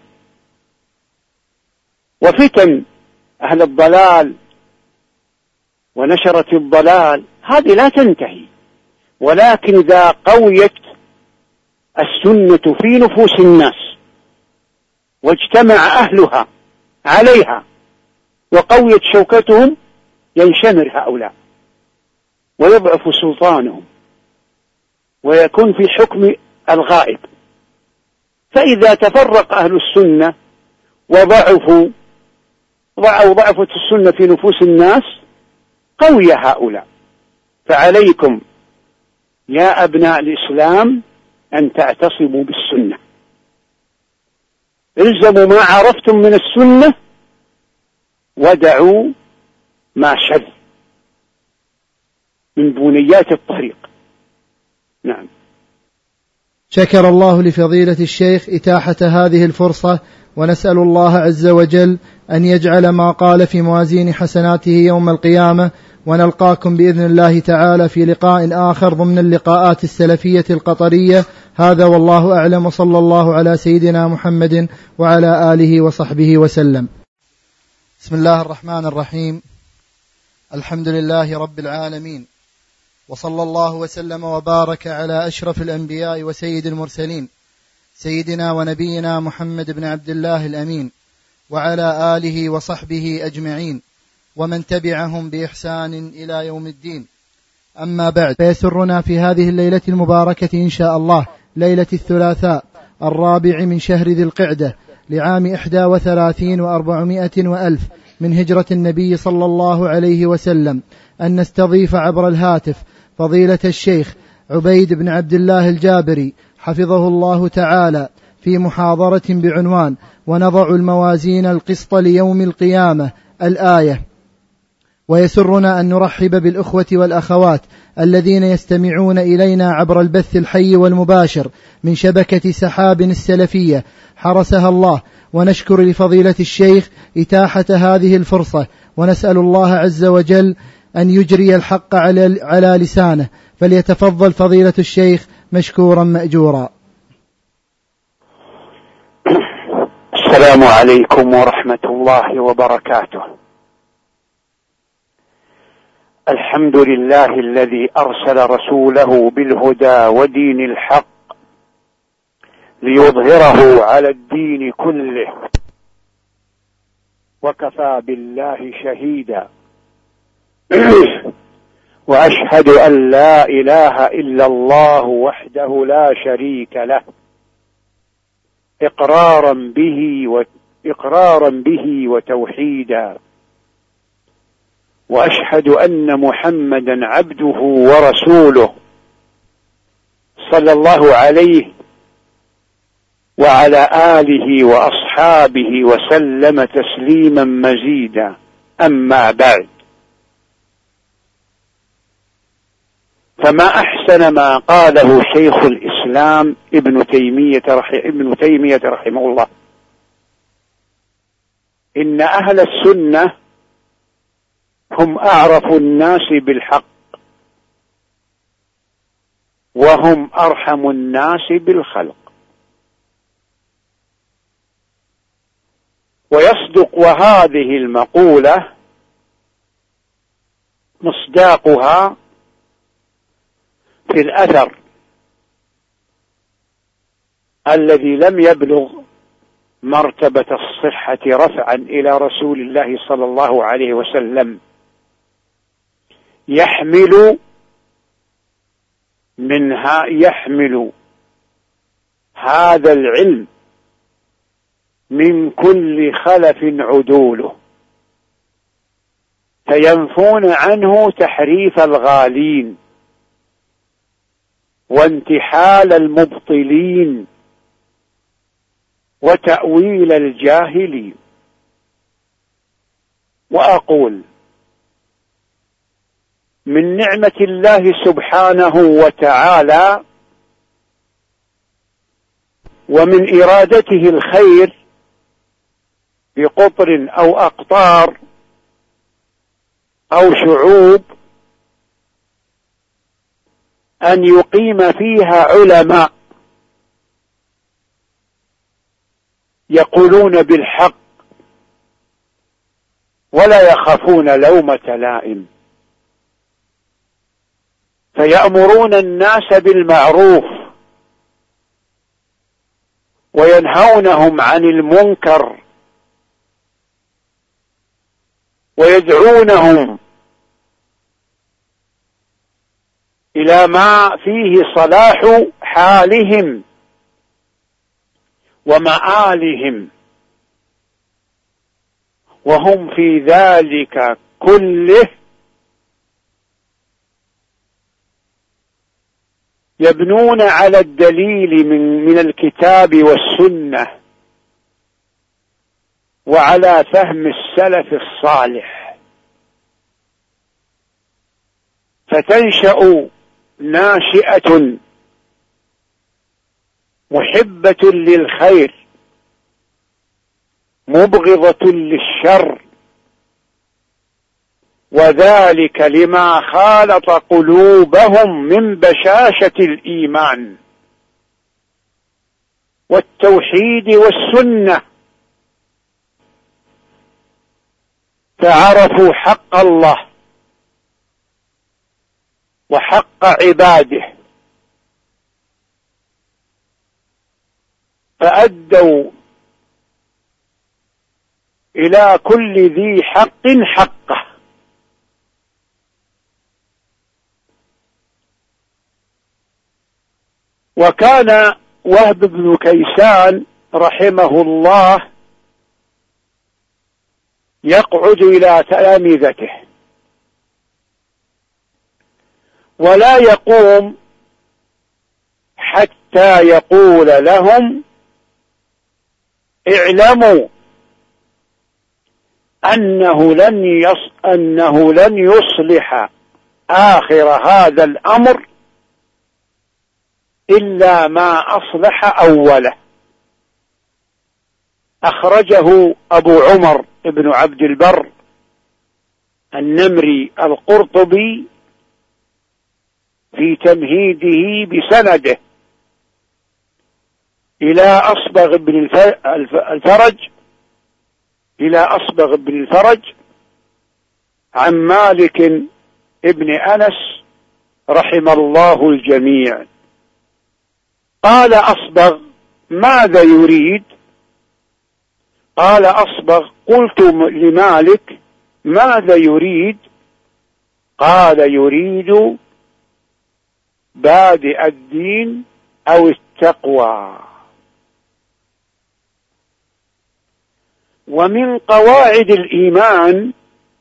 وفتن أهل الضلال ونشرة الضلال هذه لا تنتهي، ولكن إذا قويت السنة في نفوس الناس واجتمع أهلها عليها وقويت شوكتهم ينشمر هؤلاء ويضعف سلطانهم ويكون في حكم الغائب. فإذا تفرق أهل السنة وضعفوا أو ضعفت السنة في نفوس الناس قوي هؤلاء. فعليكم يا أبناء الإسلام أن تعتصموا بالسنة، الزموا ما عرفتم من السنة ودعوا ما شذ من بنيات الطريق. نعم. شكر الله لفضيلة الشيخ إتاحة هذه الفرصة، ونسأل الله عز وجل أن يجعل ما قال في موازين حسناته يوم القيامة، ونلقاكم بإذن الله تعالى في لقاء آخر ضمن اللقاءات السلفية القطرية. هذا والله أعلم، وصلى الله على سيدنا محمد وعلى آله وصحبه وسلم. بسم الله الرحمن الرحيم. الحمد لله رب العالمين، وصلى الله وسلم وبارك على أشرف الأنبياء وسيد المرسلين سيدنا ونبينا محمد بن عبد الله الأمين، وعلى آله وصحبه أجمعين ومن تبعهم بإحسان إلى يوم الدين. أما بعد، فيسرنا في هذه الليلة المباركة إن شاء الله، ليلة الثلاثاء الرابع من شهر ذي القعدة لعام إحدى وثلاثين وأربعمائة وألف من هجرة النبي صلى الله عليه وسلم، أن نستضيف عبر الهاتف فضيلة الشيخ عبيد بن عبد الله الجابري حفظه الله تعالى في محاضرة بعنوان ونضع الموازين القسط ليوم القيامة الآية. ويسرنا أن نرحب بالأخوة والأخوات الذين يستمعون إلينا عبر البث الحي والمباشر من شبكة سحاب السلفية حرسها الله، ونشكر لفضيلة الشيخ إتاحة هذه الفرصة، ونسأل الله عز وجل أن يجري الحق على, على لسانه، فليتفضل فضيلة الشيخ مشكورا مأجورا. السلام عليكم ورحمة الله وبركاته. الحمد لله الذي أرسل رسوله بالهدى ودين الحق ليظهره على الدين كله، وكفى بالله شهيدا. وأشهد أن لا إله إلا الله وحده لا شريك له، إقرارا به وإقرارا به وتوحيدا. وأشهد أن محمدا عبده ورسوله صلى الله عليه وعلى آله وأصحابه وسلم تسليما مزيدا. أما بعد، فما أحسن ما قاله شيخ الإسلام ابن تيمية ابن تيمية رحمه الله: إن أهل السنة هم أعرف الناس بالحق، وهم أرحم الناس بالخلق. ويصدق وهذه المقولة مصداقها في الأثر الذي لم يبلغ مرتبة الصحة رفعا إلى رسول الله صلى الله عليه وسلم، يحمل منها يحمل هذا العلم من كل خلف عدوله، فينفون عنه تحريف الغالين وانتحال المبطلين وتأويل الجاهلين. وأقول: من نعمة الله سبحانه وتعالى ومن إرادته الخير بقطر أو أقطار أو شعوب أن يقيم فيها علماء يقولون بالحق ولا يخافون لومة لائم، فيأمرون الناس بالمعروف وينهونهم عن المنكر ويدعونهم إلى ما فيه صلاح حالهم ومآلهم، وهم في ذلك كله يبنون على الدليل من, من الكتاب والسنة وعلى فهم السلف الصالح، فتنشأ ناشئة محبة للخير مبغضة للشر، وذلك لما خالط قلوبهم من بشاشة الإيمان والتوحيد والسنة، فعرفوا حق الله وحق عباده، فأدوا إلى كل ذي حق حقه. وكان وهب بن كيسان رحمه الله يقعد إلى تلامذته ولا يقوم حتى يقول لهم: اعلموا أنه لن يص... أنه لن يصلح آخر هذا الأمر إلا ما أصلح أوله. أخرجه أبو عمر ابن عبد البر النمري القرطبي في تمهيده بسنده إلى أصبغ بن الفرج إلى أصبغ بن الفرج عن مالك ابن أنس رحم الله الجميع. قال أصبغ: ماذا يريد؟ قال أصبغ: قلت لمالك: ماذا يريد؟ قال: يريد بادئ الدين أو التقوى. ومن قواعد الإيمان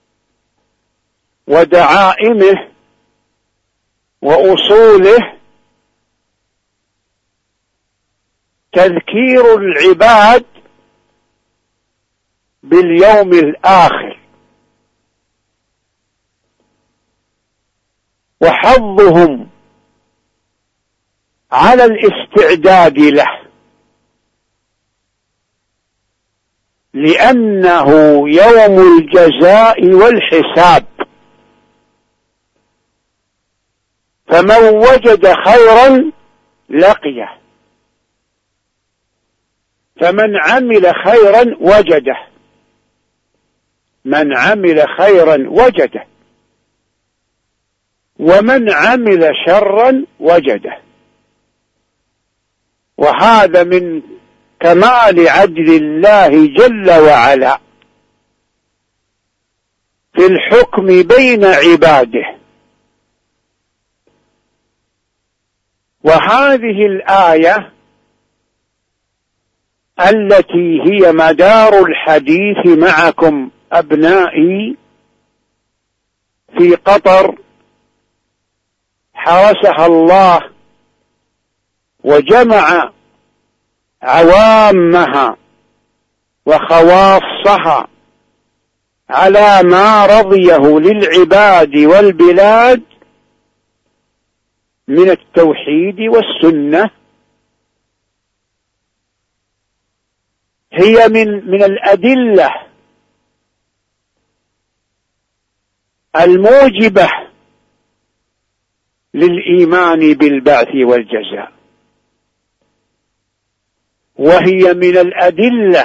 ودعائمه وأصوله تذكير العباد باليوم الآخر وحظهم على الاستعداد له، لأنه يوم الجزاء والحساب. فمن وجد خيرا لقيه، فمن عمل خيرا وجده، من عمل خيرا وجده، ومن عمل شرا وجده. وهذا من كمال عدل الله جل وعلا في الحكم بين عباده. وهذه الآية التي هي مدار الحديث معكم أبنائي في قطر حرسها الله وجمع عوامها وخواصها على ما رضيه للعباد والبلاد من التوحيد والسنة، هي من من الأدلة الموجبة للإيمان بالبعث والجزاء، وهي من الأدلة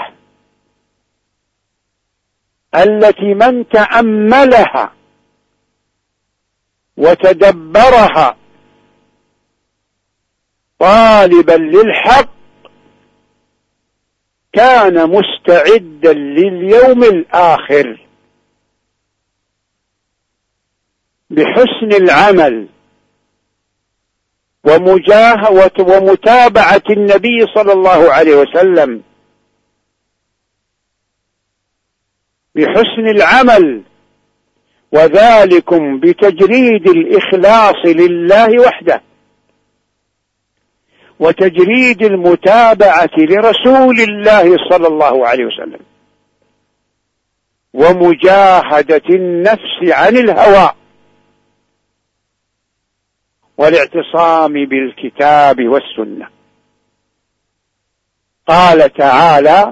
التي من تأملها وتدبرها طالبا للحق كان مستعدا لليوم الآخر بحسن العمل ومجاهدة ومتابعة النبي صلى الله عليه وسلم، بحسن العمل، وذلكم بتجريد الإخلاص لله وحده، وتجريد المتابعة لرسول الله صلى الله عليه وسلم، ومجاهدة النفس عن الهوى، والاعتصام بالكتاب والسنة. قال تعالى: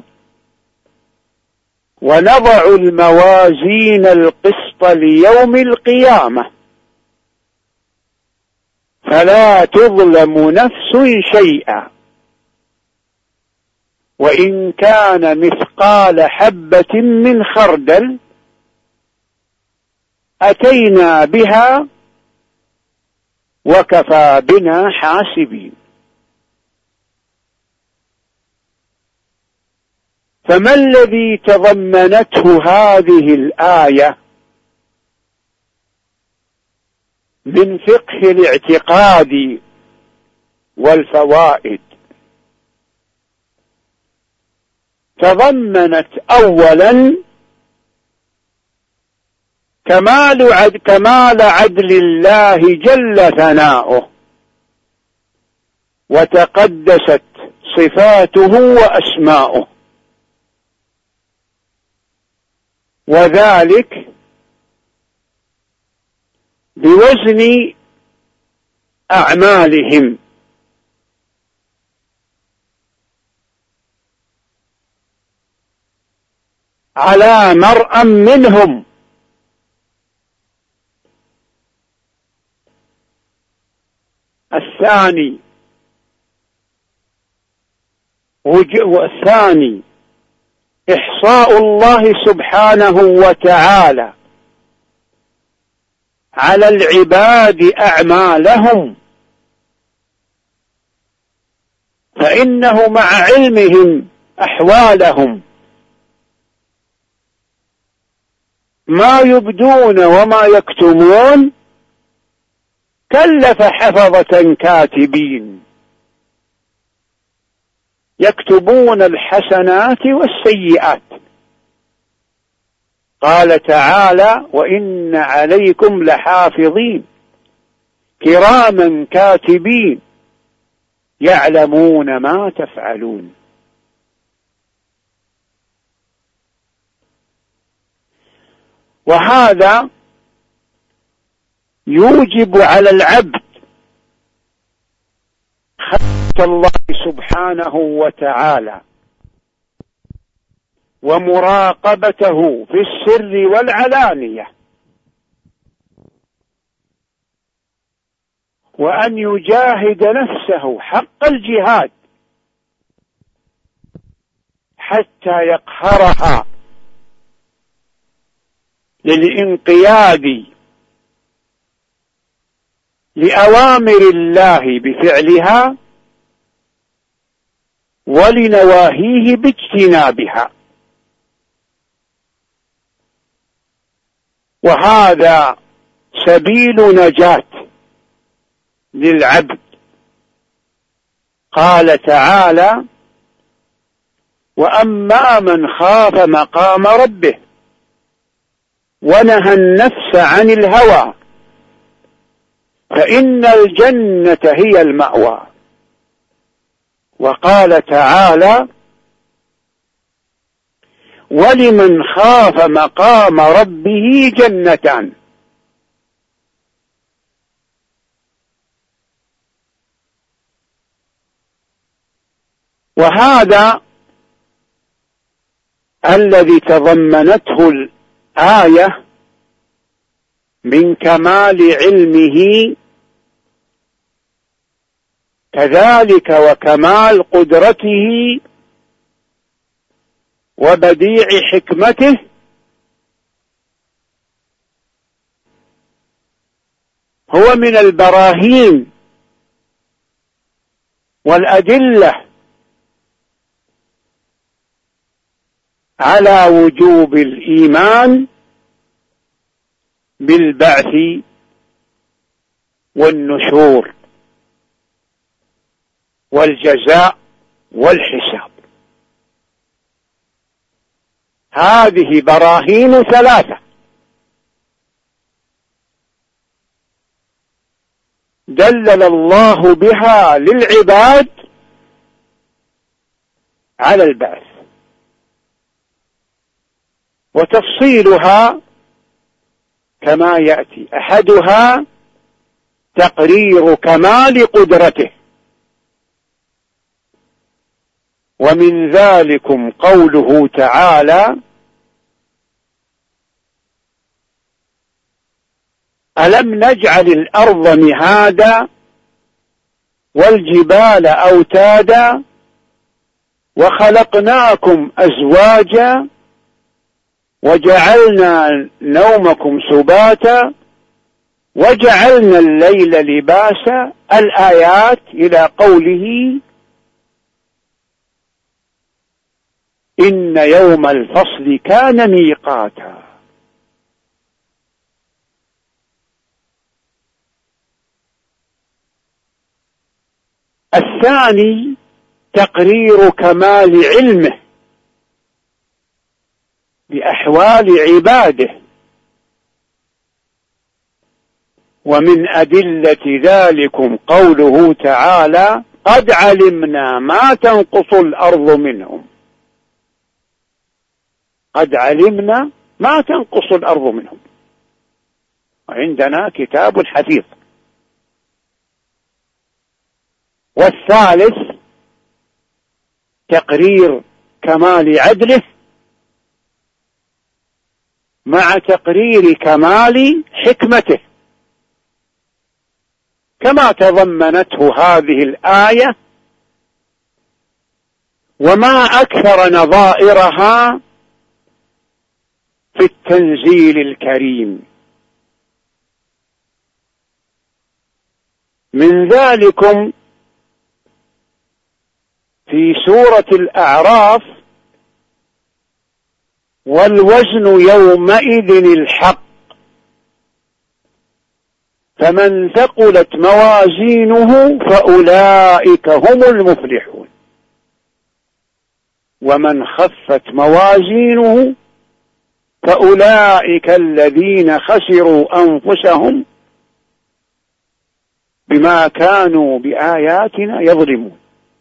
ونضع الموازين القسط ليوم القيامة فلا تظلم نفس شيئا وإن كان مثقال حبة من خردل أتينا بها وكفى بنا حاسبين. فما الذي تضمنته هذه الآية من فقه الاعتقاد والفوائد؟ تضمنت أولا كمال عدل, كمال عدل الله جل ثناؤه، وتقدست صفاته وأسماؤه، وذلك بوزن أعمالهم، على مرأى منهم الثاني والثاني إحصاء الله سبحانه وتعالى على العباد أعمالهم، فإنه مع علمهم أحوالهم ما يبدون وما يكتمون كلف حفظة كاتبين يكتبون الحسنات والسيئات. قال تعالى: وإن عليكم لحافظين كراما كاتبين يعلمون ما تفعلون. وهذا يوجب على العبد خشية الله سبحانه وتعالى ومراقبته في السر والعلانية، وأن يجاهد نفسه حق الجهاد حتى يقهرها للانقياد لأوامر الله بفعلها ولنواهيه باجتنابها. وهذا سبيل نجاة للعبد. قال تعالى: وأما من خاف مقام ربه ونهى النفس عن الهوى فإن الجنة هي المأوى. وقال تعالى: ولمن خاف مقام ربه جنتان. وهذا الذي تضمنته الآية من كمال علمه، كذلك وكمال قدرته وبديع حكمته، هو من البراهين والأدلة على وجوب الإيمان بالبعث والنشور والجزاء والحساب. هذه براهين ثلاثة دلل الله بها للعباد على البعث، وتفصيلها كما يأتي. أحدها تقرير كمال قدرته، ومن ذلكم قوله تعالى: ألم نجعل الأرض مهادا والجبال أوتادا وخلقناكم أزواجا وجعلنا نومكم سباتا وجعلنا الليل لباسا. الآيات إلى قوله: إن يوم الفصل كان ميقاتا. الثاني تقرير كمال علمه بأحوال عباده، ومن أدلة ذلكم قوله تعالى: قد علمنا ما تنقص الأرض منهم. قد علمنا ما تنقص الأرض منهم، وعندنا كتاب حفيظ. والثالث تقرير كمال عدله مع تقرير كمال حكمته، كما تضمنته هذه الآية، وما أكثر نظائرها في التنزيل الكريم. من ذلكم في سورة الأعراف: والوزن يومئذ الحق فمن ثقلت موازينه فأولئك هم المفلحون، ومن خفت موازينه فأولئك الذين خسروا أنفسهم بما كانوا بآياتنا يظلمون.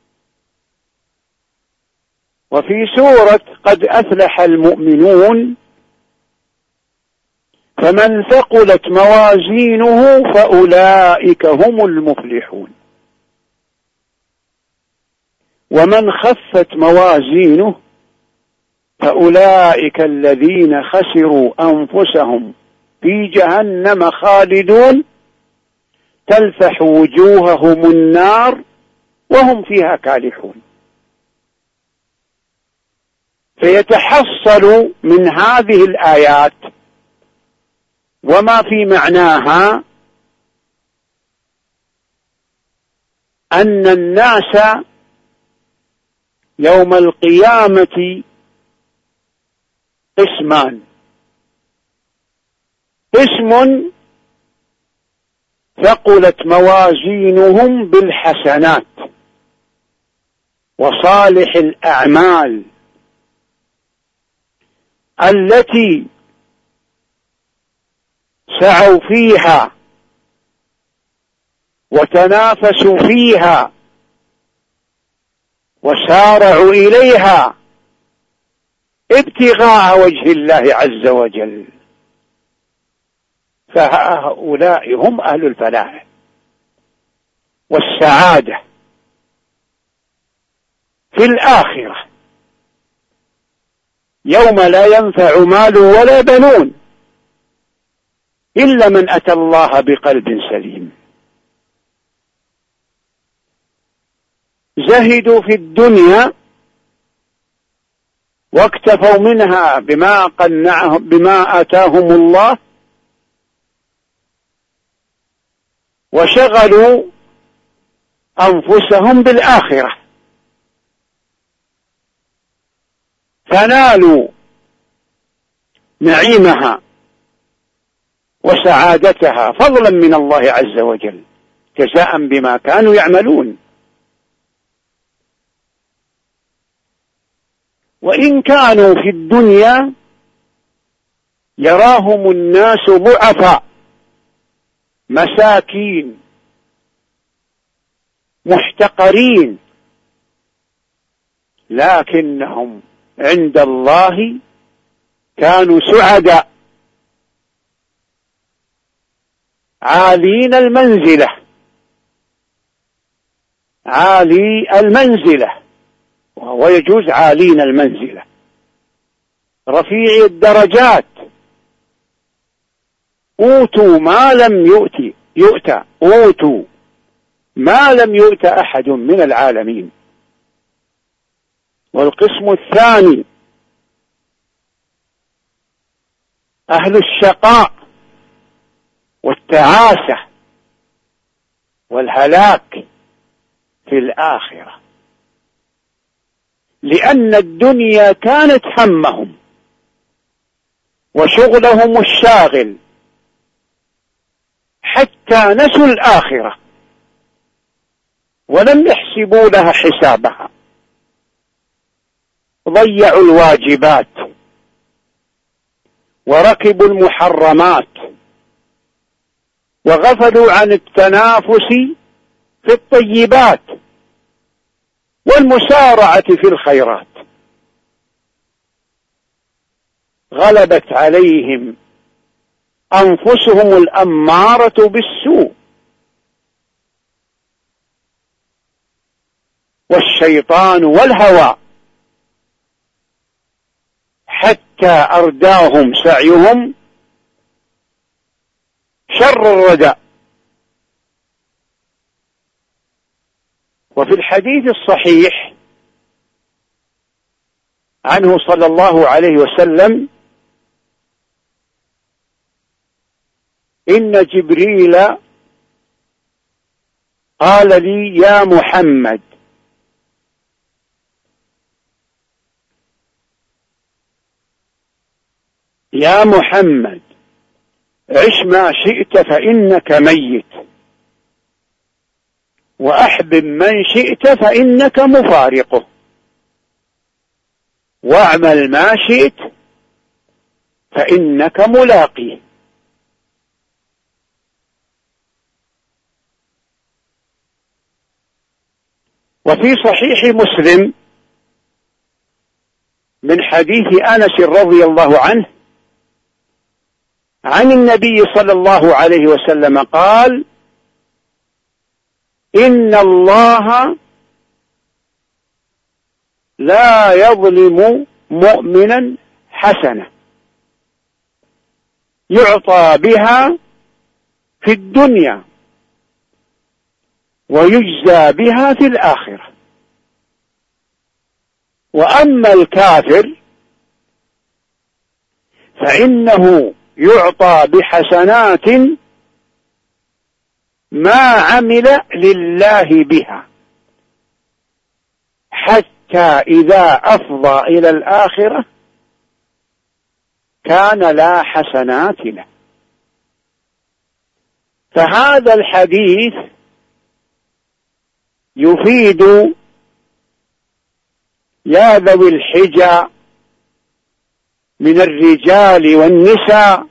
وفي سورة قد أفلح المؤمنون: فمن ثقلت موازينه فأولئك هم المفلحون، ومن خفت موازينه فأولئك الذين خسروا أنفسهم في جهنم خالدون تلفح وجوههم النار وهم فيها كالحون. فيتحصل من هذه الآيات وما في معناها أن الناس يوم القيامة قسمان: قسم ثقلت موازينهم بالحسنات وصالح الأعمال التي سعوا فيها وتنافسوا فيها وسارعوا إليها ابتغاء وجه الله عز وجل، فهؤلاء هم أهل الفلاح والسعادة في الآخرة، يوم لا ينفع مال ولا بنون إلا من أتى الله بقلب سليم. زهدوا في الدنيا واكتفوا منها بما قنعهم بما آتاهم الله، وشغلوا أنفسهم بالآخرة فنالوا نعيمها وسعادتها فضلا من الله عز وجل جزاء بما كانوا يعملون. وإن كانوا في الدنيا يراهم الناس ضعفاء مساكين محتقرين، لكنهم عند الله كانوا سعداء عالين المنزلة عالي المنزلة وهو يجوز عالين المنزلة رفيع الدرجات، أوتوا ما لم يؤت يؤتى أوتوا ما لم يؤت أحد من العالمين. والقسم الثاني أهل الشقاء والتعاسة والهلاك في الآخرة، لأن الدنيا كانت همهم وشغلهم الشاغل حتى نسوا الآخرة ولم يحسبوا لها حسابها، ضيعوا الواجبات وركبوا المحرمات وغفلوا عن التنافس في الطيبات والمسارعة في الخيرات، غلبت عليهم أنفسهم الأمارة بالسوء والشيطان والهوى حتى أرداهم سعيهم شر الردى وفي الحديث الصحيح عنه صلى الله عليه وسلم إن جبريل قال لي يا محمد يا محمد عش ما شئت فإنك ميت، وأحبب من شئت فإنك مفارقه، واعمل ما شئت فإنك ملاقيه. وفي صحيح مسلم من حديث أنس رضي الله عنه عن النبي صلى الله عليه وسلم قال إن الله لا يظلم مؤمنا حسنة يعطى بها في الدنيا ويجزى بها في الآخرة، وأما الكافر فإنه يعطى بحسنات ما عمل لله بها حتى إذا أفضى إلى الآخرة كان لا حسنات له. فهذا الحديث يفيد يا ذوي الحجى من الرجال والنساء،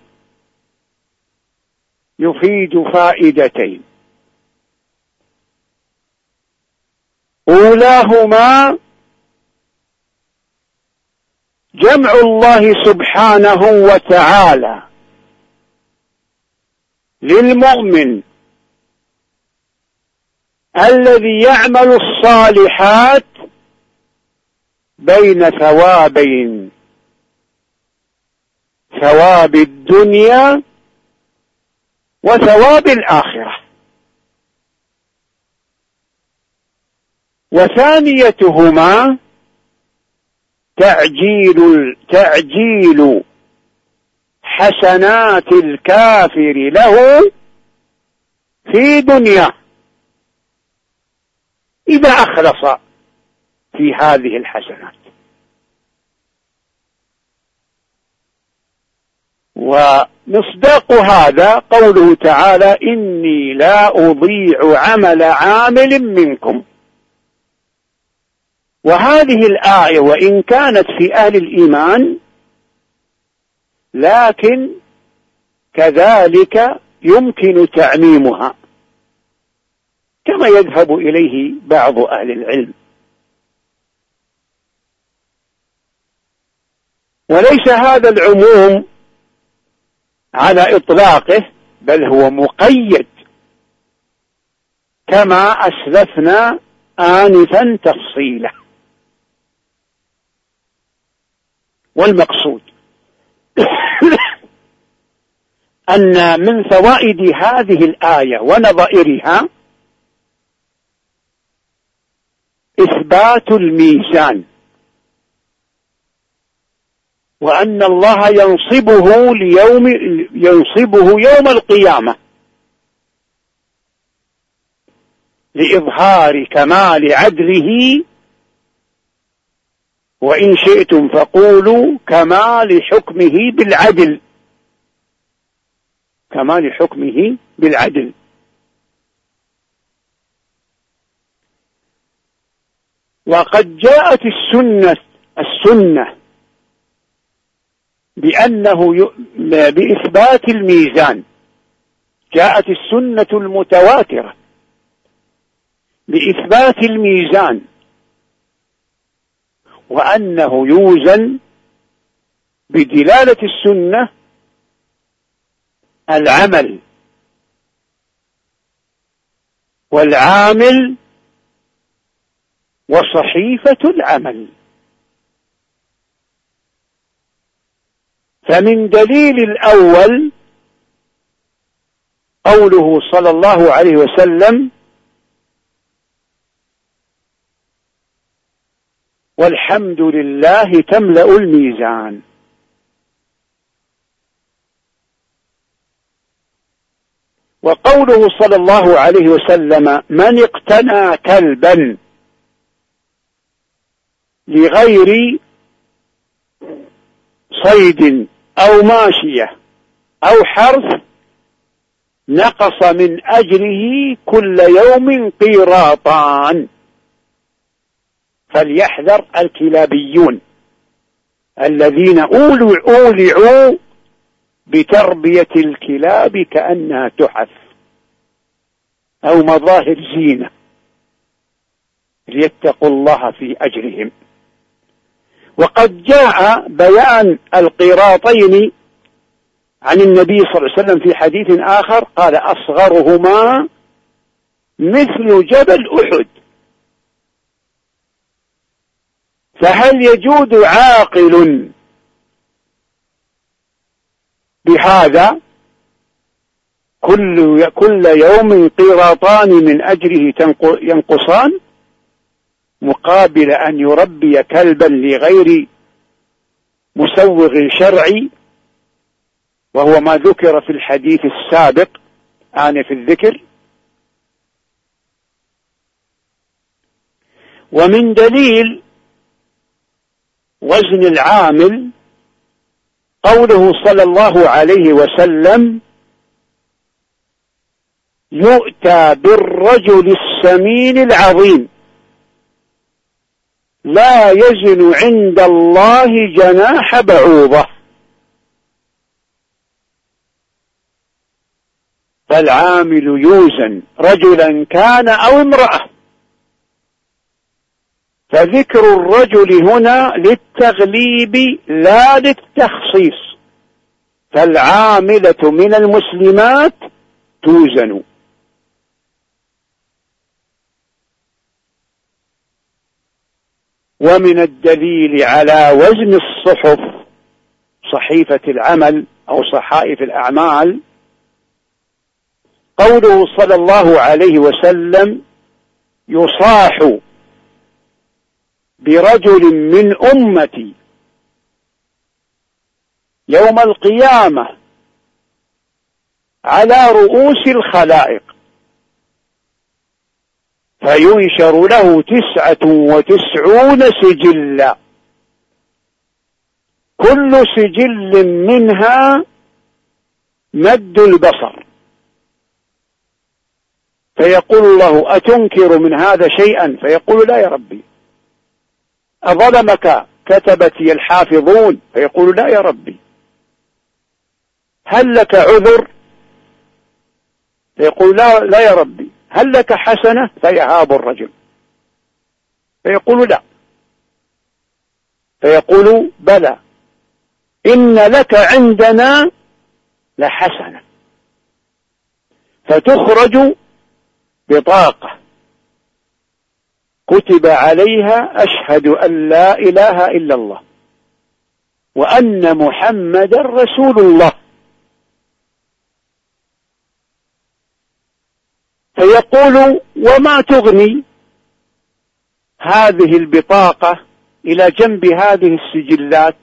يفيد فائدتين: أولاهما جمع الله سبحانه وتعالى للمؤمن الذي يعمل الصالحات بين ثوابين: ثواب الدنيا وثواب الآخرة. وثانيتهما تعجيل تعجيل حسنات الكافر له في دنياه إذا أخلص في هذه الحسنات. ومصداق هذا قوله تعالى: إني لا أضيع عمل عامل منكم. وهذه الآية وإن كانت في أهل الإيمان لكن كذلك يمكن تعميمها كما يذهب إليه بعض أهل العلم. وليس هذا العموم على إطلاقه، بل هو مقيد كما أسلفنا آنفا تفصيله. والمقصود أن من فوائد هذه الآية ونظائرها إثبات الميزان، وأن الله ينصبه ليوم ينصبه يوم القيامة لإظهار كمال عدله، وإن شئتم فقولوا كمال حكمه بالعدل، كمال حكمه بالعدل. وقد جاءت السنة السنة بأنه بإثبات الميزان، جاءت السنة المتواترة بإثبات الميزان، وأنه يوزن بدلالة السنة العمل والعامل وصحيفة العمل. فمن دليل الأول قوله صلى الله عليه وسلم: والحمد لله تملأ الميزان. وقوله صلى الله عليه وسلم: من اقتنى كلبا لغير صيد أو ماشية أو حرث نقص من أجره كل يوم قيراطان. فليحذر الكلابيون الذين أولعوا بتربية الكلاب كأنها تحف أو مظاهر زينة، ليتقوا الله في أجرهم. وقد جاء بيان القيراطين عن النبي صلى الله عليه وسلم في حديث آخر، قال: أصغرهما مثل جبل أحد. فهل يجود عاقل بهذا كل كل يوم قيراطان من أجره ينقصان، مقابل أن يربي كلبا لغير مسوغ شرعي، وهو ما ذكر في الحديث السابق آنف الذكر؟ ومن دليل وزن العامل قوله صلى الله عليه وسلم: يؤتى بالرجل السمين العظيم لا يزن عند الله جناح بعوضة. فالعامل يوزن رجلا كان أو امرأة، فذكر الرجل هنا للتغليب لا للتخصيص، فالعاملة من المسلمات توزن. ومن الدليل على وزن الصحف، صحيفة العمل أو صحائف الأعمال، قوله صلى الله عليه وسلم: يصاح برجل من أمتي يوم القيامة على رؤوس الخلائق، فينشر له تسعة وتسعون سجلا، كل سجل منها مد البصر، فيقول الله: أتنكر من هذا شيئا؟ فيقول: لا يا ربي. أظلمك كتبتي الحافظون؟ فيقول: لا يا ربي. هل لك عذر؟ فيقول: لا, لا يا ربي. هل لك حسنة؟ فيهاب الرجل فيقول: لا. فيقول: بلى، إن لك عندنا لحسنة. فتخرج بطاقة كتب عليها: أشهد أن لا إله إلا الله وأن محمدا رسول الله. فيقول: وما تغني هذه البطاقة إلى جنب هذه السجلات؟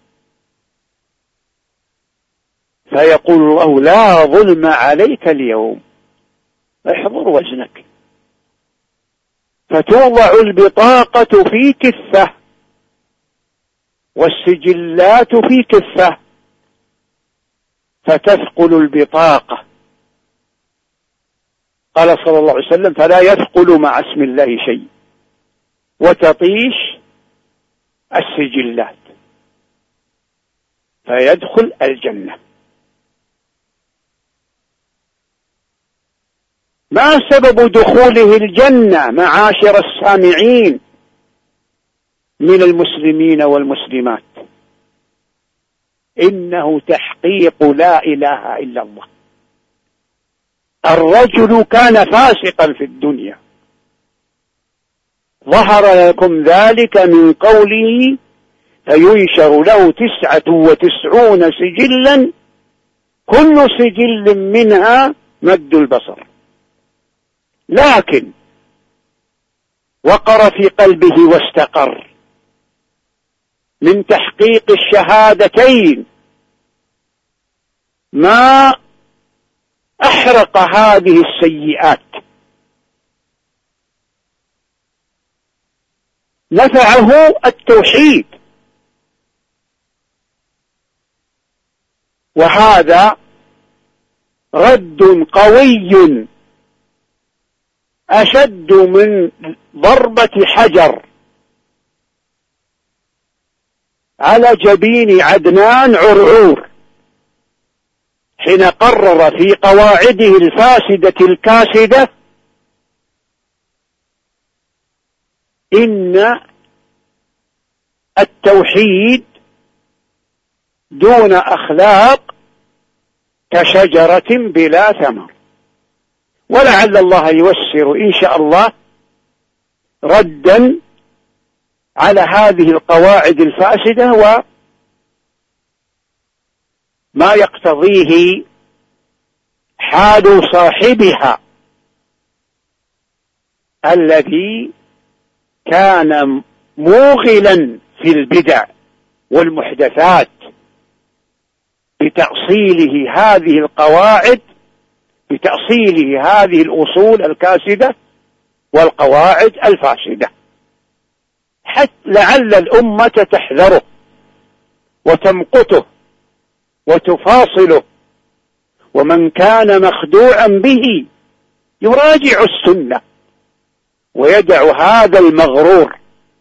فيقول الله: لا ظلم عليك اليوم، احضر وزنك. فتوضع البطاقة في كفة والسجلات في كفة، فتثقل البطاقة. قال صلى الله عليه وسلم: فلا يثقل مع اسم الله شيء، وتطيش السجلات فيدخل الجنة. ما سبب دخوله الجنة معاشر السامعين من المسلمين والمسلمات؟ إنه تحقيق لا إله إلا الله. الرجل كان فاسقا في الدنيا، ظهر لكم ذلك من قوله: فينشر له تسعة وتسعون سجلا، كل سجل منها مد البصر. لكن وقر في قلبه واستقر من تحقيق الشهادتين ما أحرق هذه السيئات. نفعه التوحيد، وهذا رد قوي أشد من ضربة حجر على جبين عدنان عرعور حين قرر في قواعده الفاسدة الكاسدة إن التوحيد دون أخلاق كشجرة بلا ثمر. ولعل الله ييسر إن شاء الله ردا على هذه القواعد الفاسدة وما يقتضيه حال صاحبها الذي كان موغلا في البدع والمحدثات بتأصيله هذه القواعد، بتأصيله هذه الأصول الكاسدة والقواعد الفاسدة، حتى لعل الأمة تحذره وتمقته وتفاصله، ومن كان مخدوعا به يراجع السنة ويدع هذا المغرور.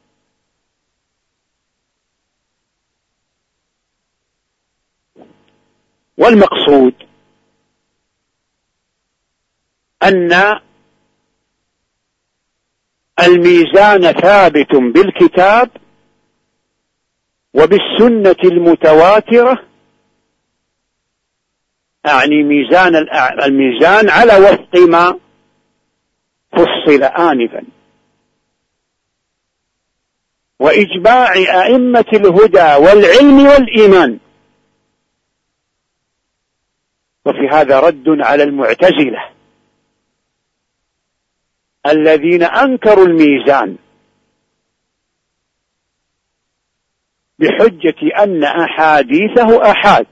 والمقصود أن الميزان ثابت بالكتاب وبالسنة المتواترة، أعني ميزان الميزان على وفق ما فصل آنفا، وإجماع أئمة الهدى والعلم والإيمان. وفي هذا رد على المعتزلة الذين أنكروا الميزان بحجة أن أحاديثه أحاد،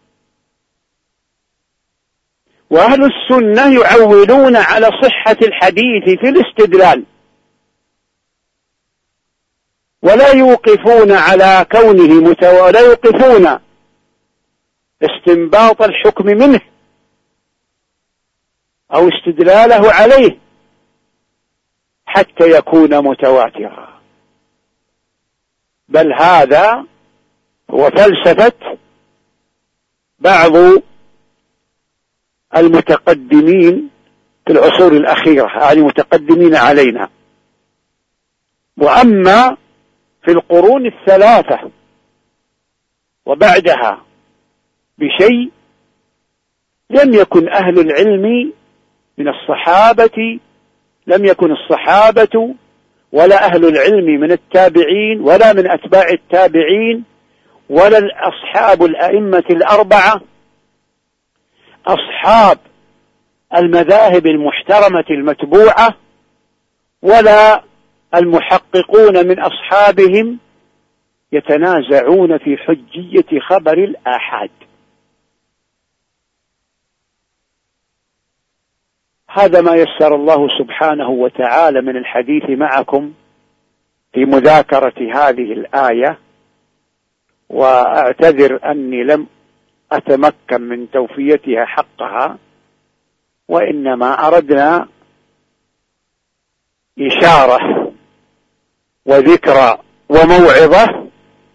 وأهل السنة يعولون على صحة الحديث في الاستدلال، ولا يوقفون على كونه متواتر، ولا يوقفون استنباط الحكم منه أو استدلاله عليه حتى يكون متواترا، بل هذا هو فلسفة بعض المتقدمين في العصور الأخيرة، يعني متقدمين علينا. وأما في القرون الثلاثة وبعدها بشيء لم يكن أهل العلم من الصحابة، لم يكن الصحابة ولا أهل العلم من التابعين ولا من أتباع التابعين ولا الأصحاب الأئمة الأربعة أصحاب المذاهب المحترمة المتبوعة، ولا المحققون من أصحابهم يتنازعون في حجية خبر الآحاد. هذا ما يسر الله سبحانه وتعالى من الحديث معكم في مذاكرة هذه الآية، وأعتذر أني لم أتمكن من توفيتها حقها، وإنما أردنا إشارة وذكرى وموعظة،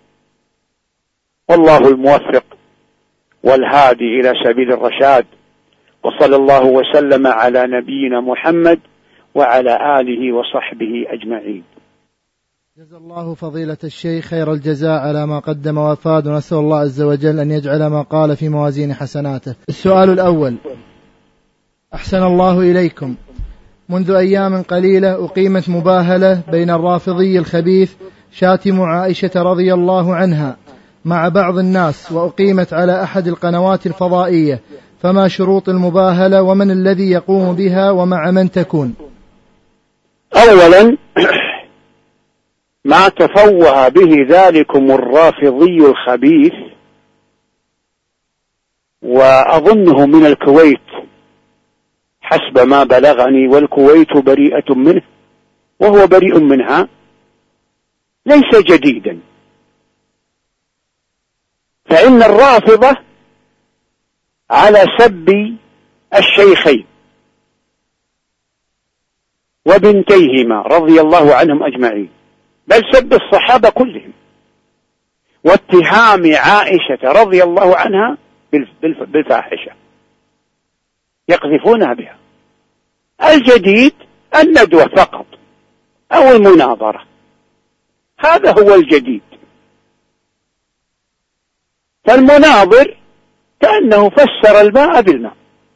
والله الموفق والهادي إلى سبيل الرشاد. وصلى الله وسلم على نبينا محمد وعلى آله وصحبه أجمعين. جزا الله فضيلة الشيخ خير الجزاء على ما قدم وافاد، ونسأل الله عز وجل أن يجعل ما قال في موازين حسناته. السؤال الأول: أحسن الله إليكم، منذ أيام قليلة أقيمت مباهلة بين الرافضي الخبيث شاتم عائشة رضي الله عنها مع بعض الناس، وأقيمت على أحد القنوات الفضائية، فما شروط المباهلة ومن الذي يقوم بها ومع من تكون؟ أولا ما تفوه به ذلكم الرافضي الخبيث، وأظنه من الكويت حسب ما بلغني، والكويت بريئة منه وهو بريء منها، ليس جديدا. فإن الرافضة على سب الشيخين وبنتيهما رضي الله عنهم أجمعين، بل سب الصحابة كلهم، واتهام عائشة رضي الله عنها بالفاحشة، يقذفونها بها. الجديد الندوة فقط أو المناظرة، هذا هو الجديد. فالمناظر كأنه فسر الماء بالماء،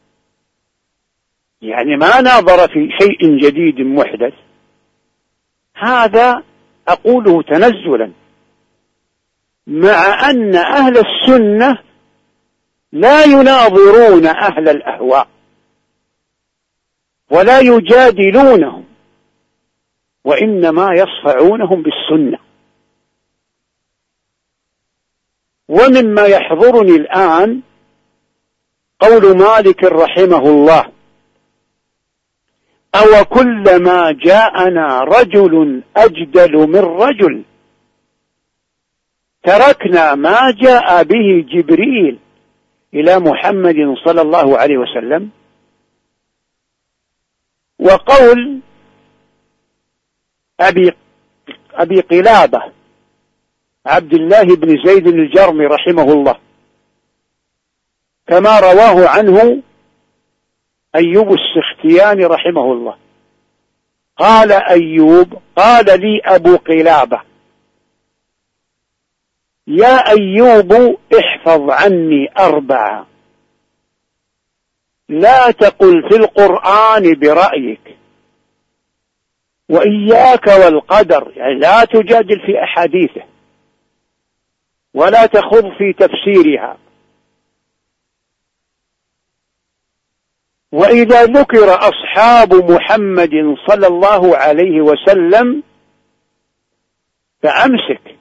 يعني ما ناظر في شيء جديد محدث. هذا أقوله تنزلا، مع أن أهل السنة لا يناظرون أهل الأهواء ولا يجادلونهم، وإنما يصفعونهم بالسنة. ومما يحضرني الآن قول مالك رحمه الله: أو كلما جاءنا رجل أجدل من رجل تركنا ما جاء به جبريل إلى محمد صلى الله عليه وسلم. وقول أبي, أبي قلابة عبد الله بن زيد الجرمي رحمه الله، كما رواه عنه أيوب السختياني رحمه الله، قال أيوب: قال لي أبو قلابة: يا أيوب احفظ عني أربعة، لا تقل في القرآن برأيك، وإياك والقدر، يعني لا تجادل في أحاديثه ولا تخوض في تفسيرها. وإذا ذكر أصحاب محمد صلى الله عليه وسلم فأمسك،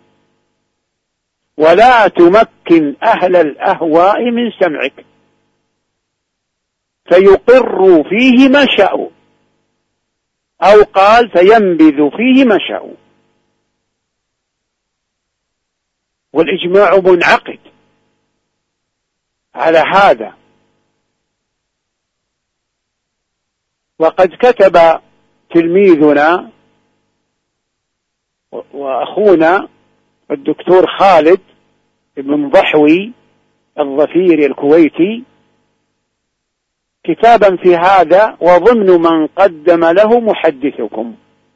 ولا تمكن أهل الأهواء من سمعك، فيقروا فيه ما شاءوا، أو قال فينبذ فيه ما شاءوا. والإجماع منعقد على هذا. وقد كتب تلميذنا وأخونا الدكتور خالد بن ضحوي الظفيري الكويتي كتابا في هذا، وضمن من قدم له محدثكم.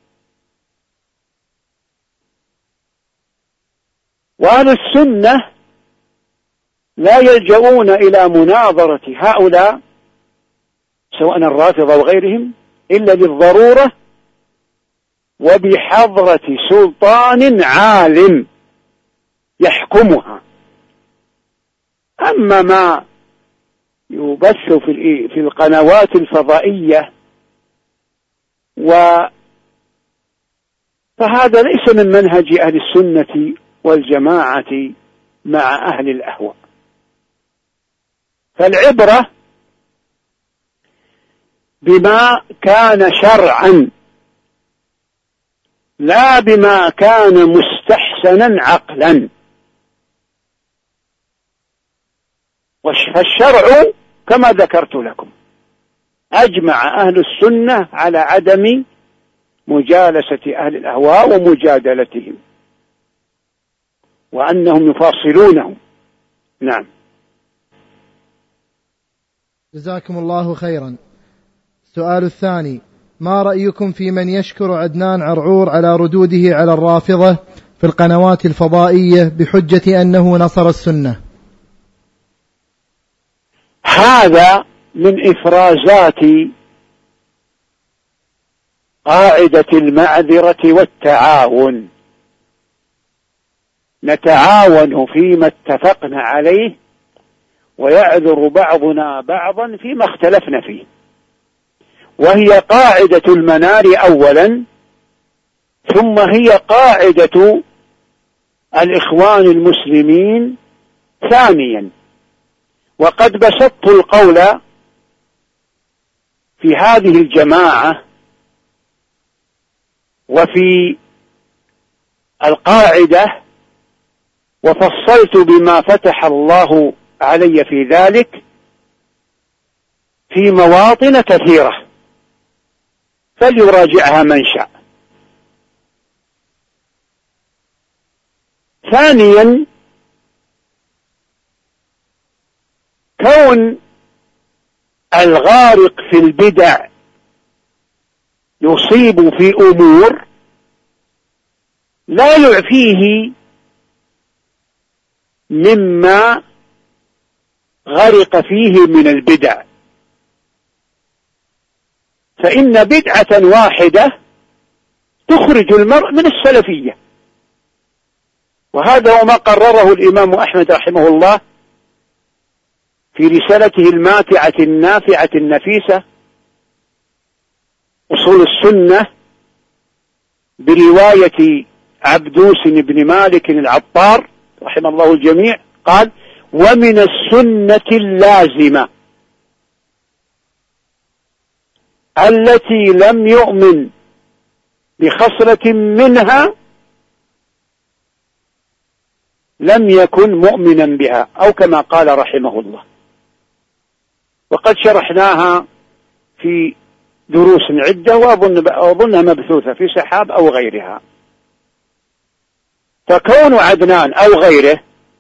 وأهل السنة لا يلجؤون إلى مناظرة هؤلاء سواء الرافضة وغيرهم إلا للضرورة وبحضرة سلطان عالم يحكمها. أما ما يبث في في القنوات الفضائية و فهذا ليس من منهج أهل السنة والجماعة مع أهل الأهواء. فالعبرة بما كان شرعا لا بما كان مستحسنا عقلا. فالشرع كما ذكرت لكم أجمع أهل السنة على عدم مجالسة أهل الأهواء ومجادلتهم، وأنهم يفاصلونهم. نعم. جزاكم الله خيرا. السؤال الثاني: ما رأيكم في من يشكر عدنان عرعور على ردوده على الرافضة في القنوات الفضائية بحجة أنه نصر السنة؟ هذا من إفرازات قاعدة المعذرة والتعاون. نتعاون فيما اتفقنا عليه، ويعذر بعضنا بعضا فيما اختلفنا فيه، وهي قاعدة المنار أولا، ثم هي قاعدة الإخوان المسلمين ثانيا. وقد بسطت القول في هذه الجماعة وفي القاعدة، وفصلت بما فتح الله علي في ذلك في مواطن كثيرة، فليراجعها من شاء. ثانيا، كون الغارق في البدع يصيب في أمور لا يعفيه مما غرق فيه من البدع، فإن بدعة واحدة تخرج المرء من السلفية، وهذا هو ما قرره الإمام أحمد رحمه الله في رسالته الماتعة النافعة النفيسة أصول السنة برواية عبدوس بن مالك العطار رحمه الله الجميع، قال: ومن السنة اللازمة التي لم يؤمن بخصلة منها لم يكن مؤمنا بها، أو كما قال رحمه الله. وقد شرحناها في دروس عدة، وأظنها مبثوثة في سحاب أو غيرها. فكون عدنان أو غيره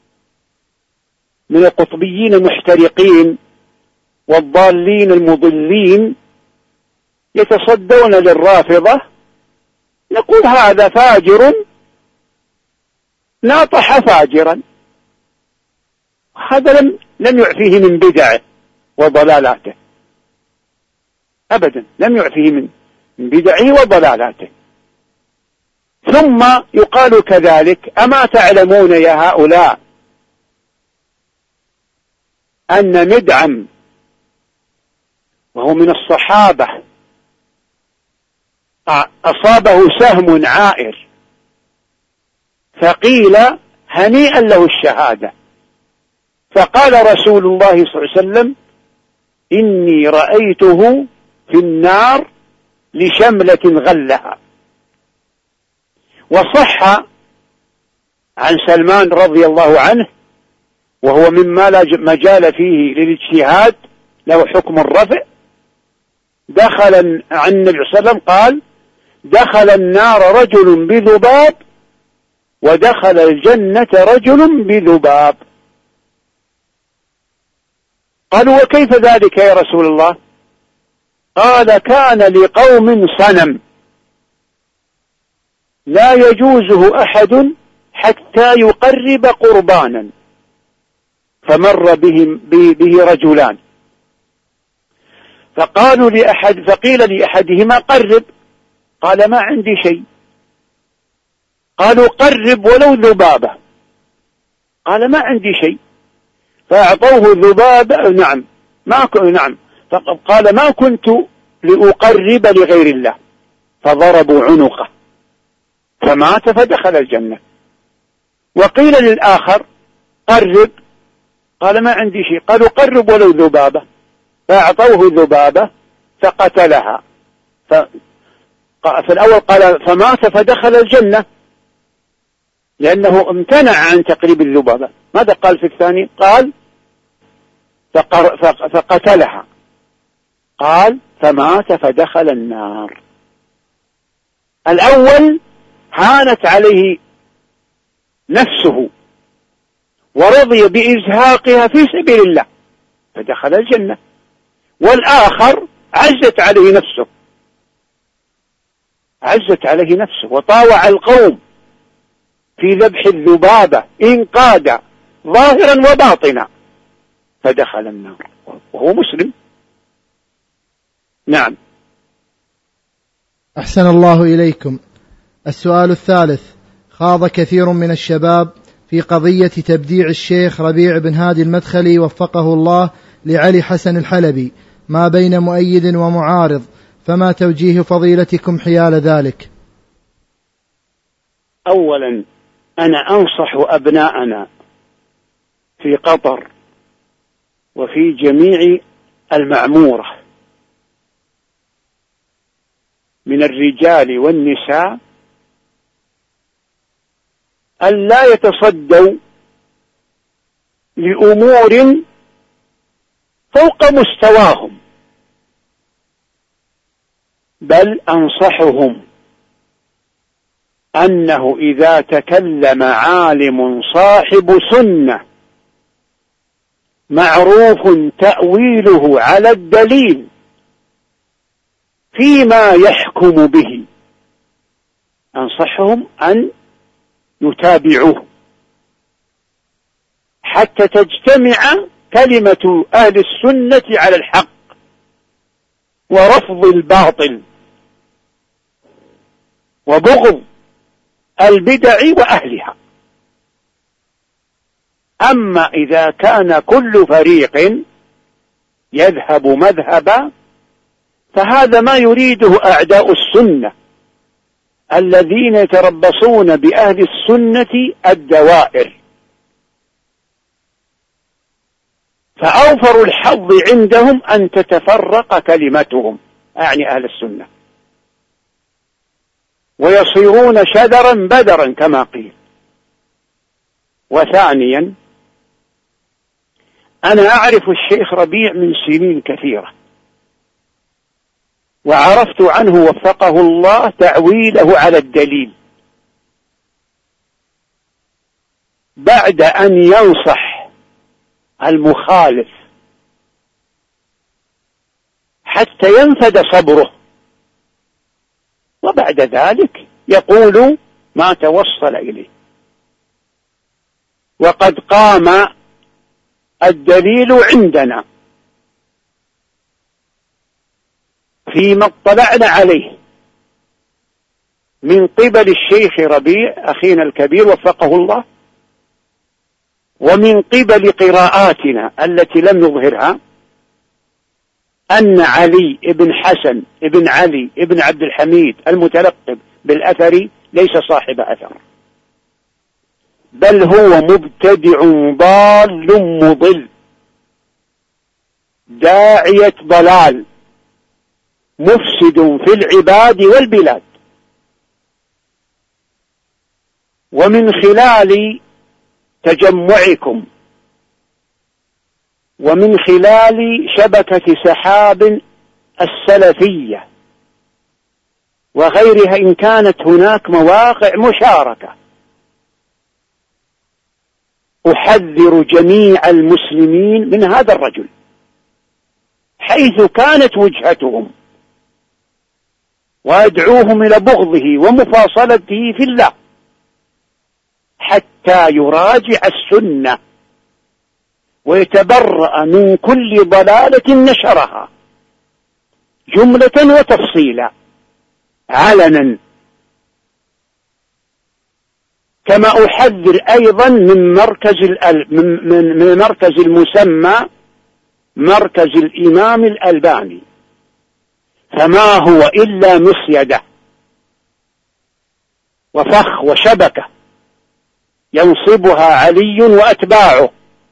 من القطبيين المحترقين والضالين المضلين يتصدون للرافضة، نقول هذا فاجر ناطح فاجرا، هذا لم لم يعفيه من بدعه وضلالاته أبدا، لم يعفيه من بدعه وضلالاته. ثم يقال كذلك: أما تعلمون يا هؤلاء أن مدعم وهو من الصحابة أصابه سهم عائر فقيل هنيئا له الشهادة، فقال رسول الله صلى الله عليه وسلم: إني رأيته في النار لشملة غلها. وصح عن سلمان رضي الله عنه، وهو مما لا مجال فيه للاجتهاد، له حكم الرفع، دخل عن النبي صلى الله عليه وسلم قال: دخل النار رجل بذباب ودخل الجنة رجل بذباب. قالوا: وكيف ذلك يا رسول الله؟ قال: كان لقوم صنم لا يجوزه أحد حتى يقرب قربانا، فمر بهم به رجلان فقالوا لأحد فقيل لأحدهما: قرب. قال: ما عندي شيء. قالوا: قرب ولو ذبابة. قال: ما عندي شيء. فأعطوه ذبابة. نعم ما ك... نعم قال: ما كنت لأقرب لغير الله. فضربوا عنقه فمات فدخل الجنة. وقيل للآخر: قرب. قال: ما عندي شيء. قالوا: قرب ولو ذبابة. فأعطوه ذبابة فقتلها. ف... في الأول قال: فمات فدخل الجنة، لأنه امتنع عن تقريب الذبابة. ماذا قال في الثاني؟ قال: فقر... فقتلها. قال: فمات فدخل النار. الأول هانت عليه نفسه ورضي بإزهاقها في سبيل الله فدخل الجنة، والآخر عزت عليه نفسه عزت عليه نفسه وطاوع القوم في ذبح الذبابة إنقاذا ظاهرا وباطنا فدخل النار وهو مسلم. نعم. أحسن الله إليكم. السؤال الثالث: خاض كثير من الشباب في قضية تبديع الشيخ ربيع بن هادي المدخلي وفقه الله لعلي حسن الحلبي ما بين مؤيد ومعارض، فما توجيه فضيلتكم حيال ذلك؟ أولا أنا أنصح أبناءنا في قطر وفي جميع المعمورة من الرجال والنساء أن لا يتصدوا لأمور فوق مستواهم، بل أنصحهم أنه إذا تكلم عالم صاحب سنة معروف تأويله على الدليل فيما يحكم به، أنصحهم أن يتابعوه حتى تجتمع كلمة أهل السنة على الحق ورفض الباطل وبغض البدع وأهلها. أما إذا كان كل فريق يذهب مذهبا فهذا ما يريده أعداء السنة الذين يتربصون بأهل السنة الدوائر، فأوفر الحظ عندهم أن تتفرق كلمتهم، أعني أهل السنة، ويصيرون شذرا بدرا كما قيل. وثانيا أنا أعرف الشيخ ربيع من سنين كثيرة، وعرفت عنه وفقه الله تعويله على الدليل بعد أن ينصح المخالف حتى ينفد صبره، وبعد ذلك يقول ما توصل إليه. وقد قام الدليل عندنا فيما اطلعنا عليه من قبل الشيخ ربيع أخينا الكبير وفقه الله، ومن قبل قراءاتنا التي لم نظهرها، أن علي بن حسن بن علي بن عبد الحميد المتلقب بالأثري ليس صاحب أثر، بل هو مبتدع ضال مضل داعية ضلال مفسد في العباد والبلاد. ومن خلال تجمعكم ومن خلال شبكة سحاب السلفية وغيرها إن كانت هناك مواقع مشاركة، أحذر جميع المسلمين من هذا الرجل حيث كانت وجهتهم، وأدعوهم إلى بغضه ومفاصلته في الله حتى يراجع السنة ويتبرأ من كل ضلالة نشرها جملة وتفصيلا علنا. كما أحذر أيضا من مركز من من مركز المسمى مركز الإمام الألباني، فما هو إلا مصيدة وفخ وشبكة ينصبها علي وأتباعه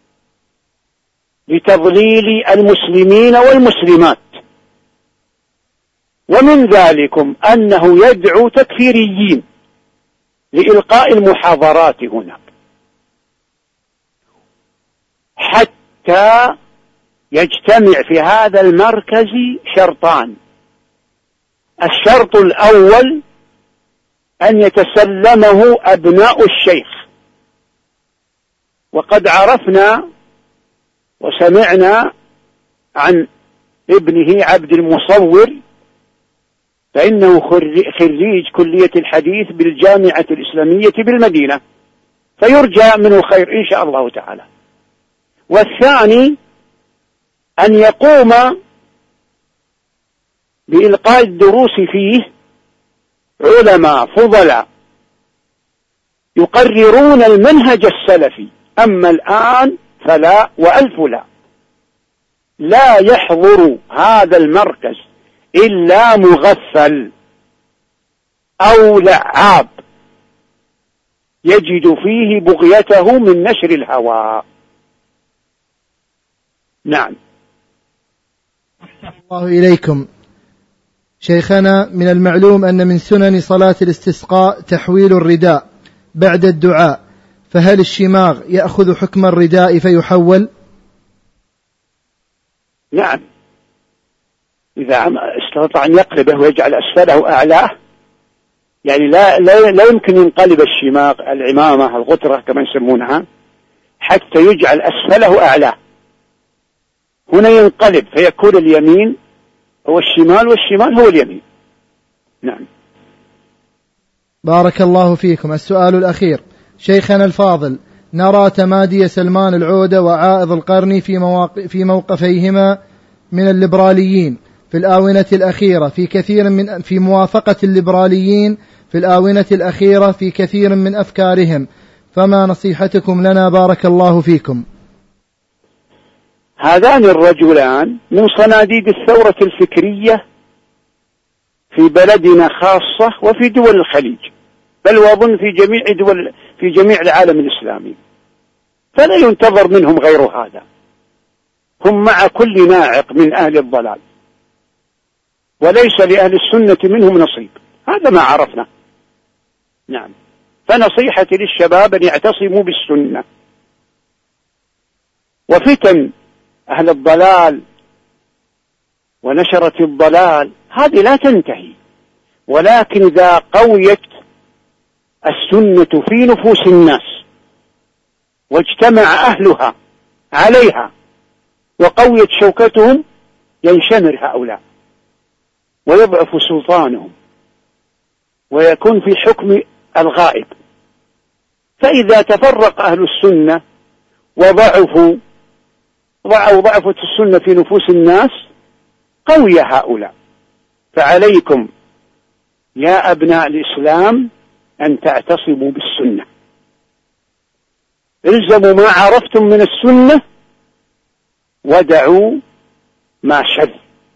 لتضليل المسلمين والمسلمات. ومن ذلكم أنه يدعو تكفيريين لإلقاء المحاضرات هناك حتى يجتمع في هذا المركز شرطان: الشرط الأول أن يتسلمه أبناء الشيخ، وقد عرفنا وسمعنا عن ابنه عبد المصور فإنه خريج كلية الحديث بالجامعة الإسلامية بالمدينة، فيرجى منه خير إن شاء الله تعالى. والثاني أن يقوم بإلقاء الدروس فيه علماء فضلاء يقررون المنهج السلفي. أما الآن فلا وألف لا لا يحضر هذا المركز إلا مغفل أو لعاب يجد فيه بغيته من نشر الهوى. نعم. الله إليكم. شيخنا، من المعلوم أن من سنن صلاة الاستسقاء تحويل الرداء بعد الدعاء، فهل الشماغ يأخذ حكم الرداء فيحول؟ نعم، إذا استطاع أن يقلبه ويجعل أسفله أعلاه، يعني لا, لا, لا يمكن ينقلب الشماغ العمامة الغترة كما يسمونها حتى يجعل أسفله أعلاه، هنا ينقلب فيكون اليمين هو الشمال والشمال هو اليمين. نعم. بارك الله فيكم. السؤال الأخير، شيخنا الفاضل، نرى تمادي سلمان العودة وعائض القرني في, مواق... في موقفيهما من الليبراليين في الآونة الأخيرة في كثير من في موافقة الليبراليين في الآونة الأخيرة في كثير من أفكارهم، فما نصيحتكم لنا بارك الله فيكم؟ هذان الرجلان من صناديد الثورة الفكرية في بلدنا خاصة وفي دول الخليج، بل وأظن في جميع دول في جميع العالم الإسلامي، فلا ينتظر منهم غير هذا. هم مع كل ناعق من أهل الضلال، وليس لأهل السنة منهم نصيب، هذا ما عرفنا. نعم. فنصيحتي للشباب أن يعتصموا بالسنة، وفتن أهل الضلال ونشرة الضلال هذه لا تنتهي، ولكن إذا قويت السنة في نفوس الناس واجتمع أهلها عليها وقويت شوكتهم ينشمر هؤلاء ويضعف سلطانهم ويكون في حكم الغائب. فإذا تفرق أهل السنة وضعفوا أو ضعفت السنة في نفوس الناس قوي هؤلاء. فعليكم يا أبناء الإسلام أن تعتصموا بالسنة، الزموا ما عرفتم من السنة ودعوا ما شذ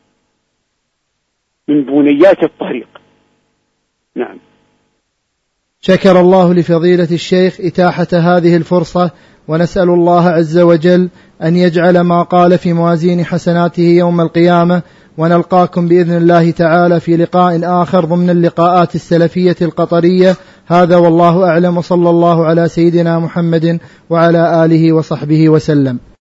من بنيات الطريق. نعم. شكر الله لفضيلة الشيخ إتاحة هذه الفرصة، ونسأل الله عز وجل أن يجعل ما قال في موازين حسناته يوم القيامة، ونلقاكم بإذن الله تعالى في لقاء آخر ضمن اللقاءات السلفية القطرية. هذا والله أعلم، وصلى الله على سيدنا محمد وعلى آله وصحبه وسلم.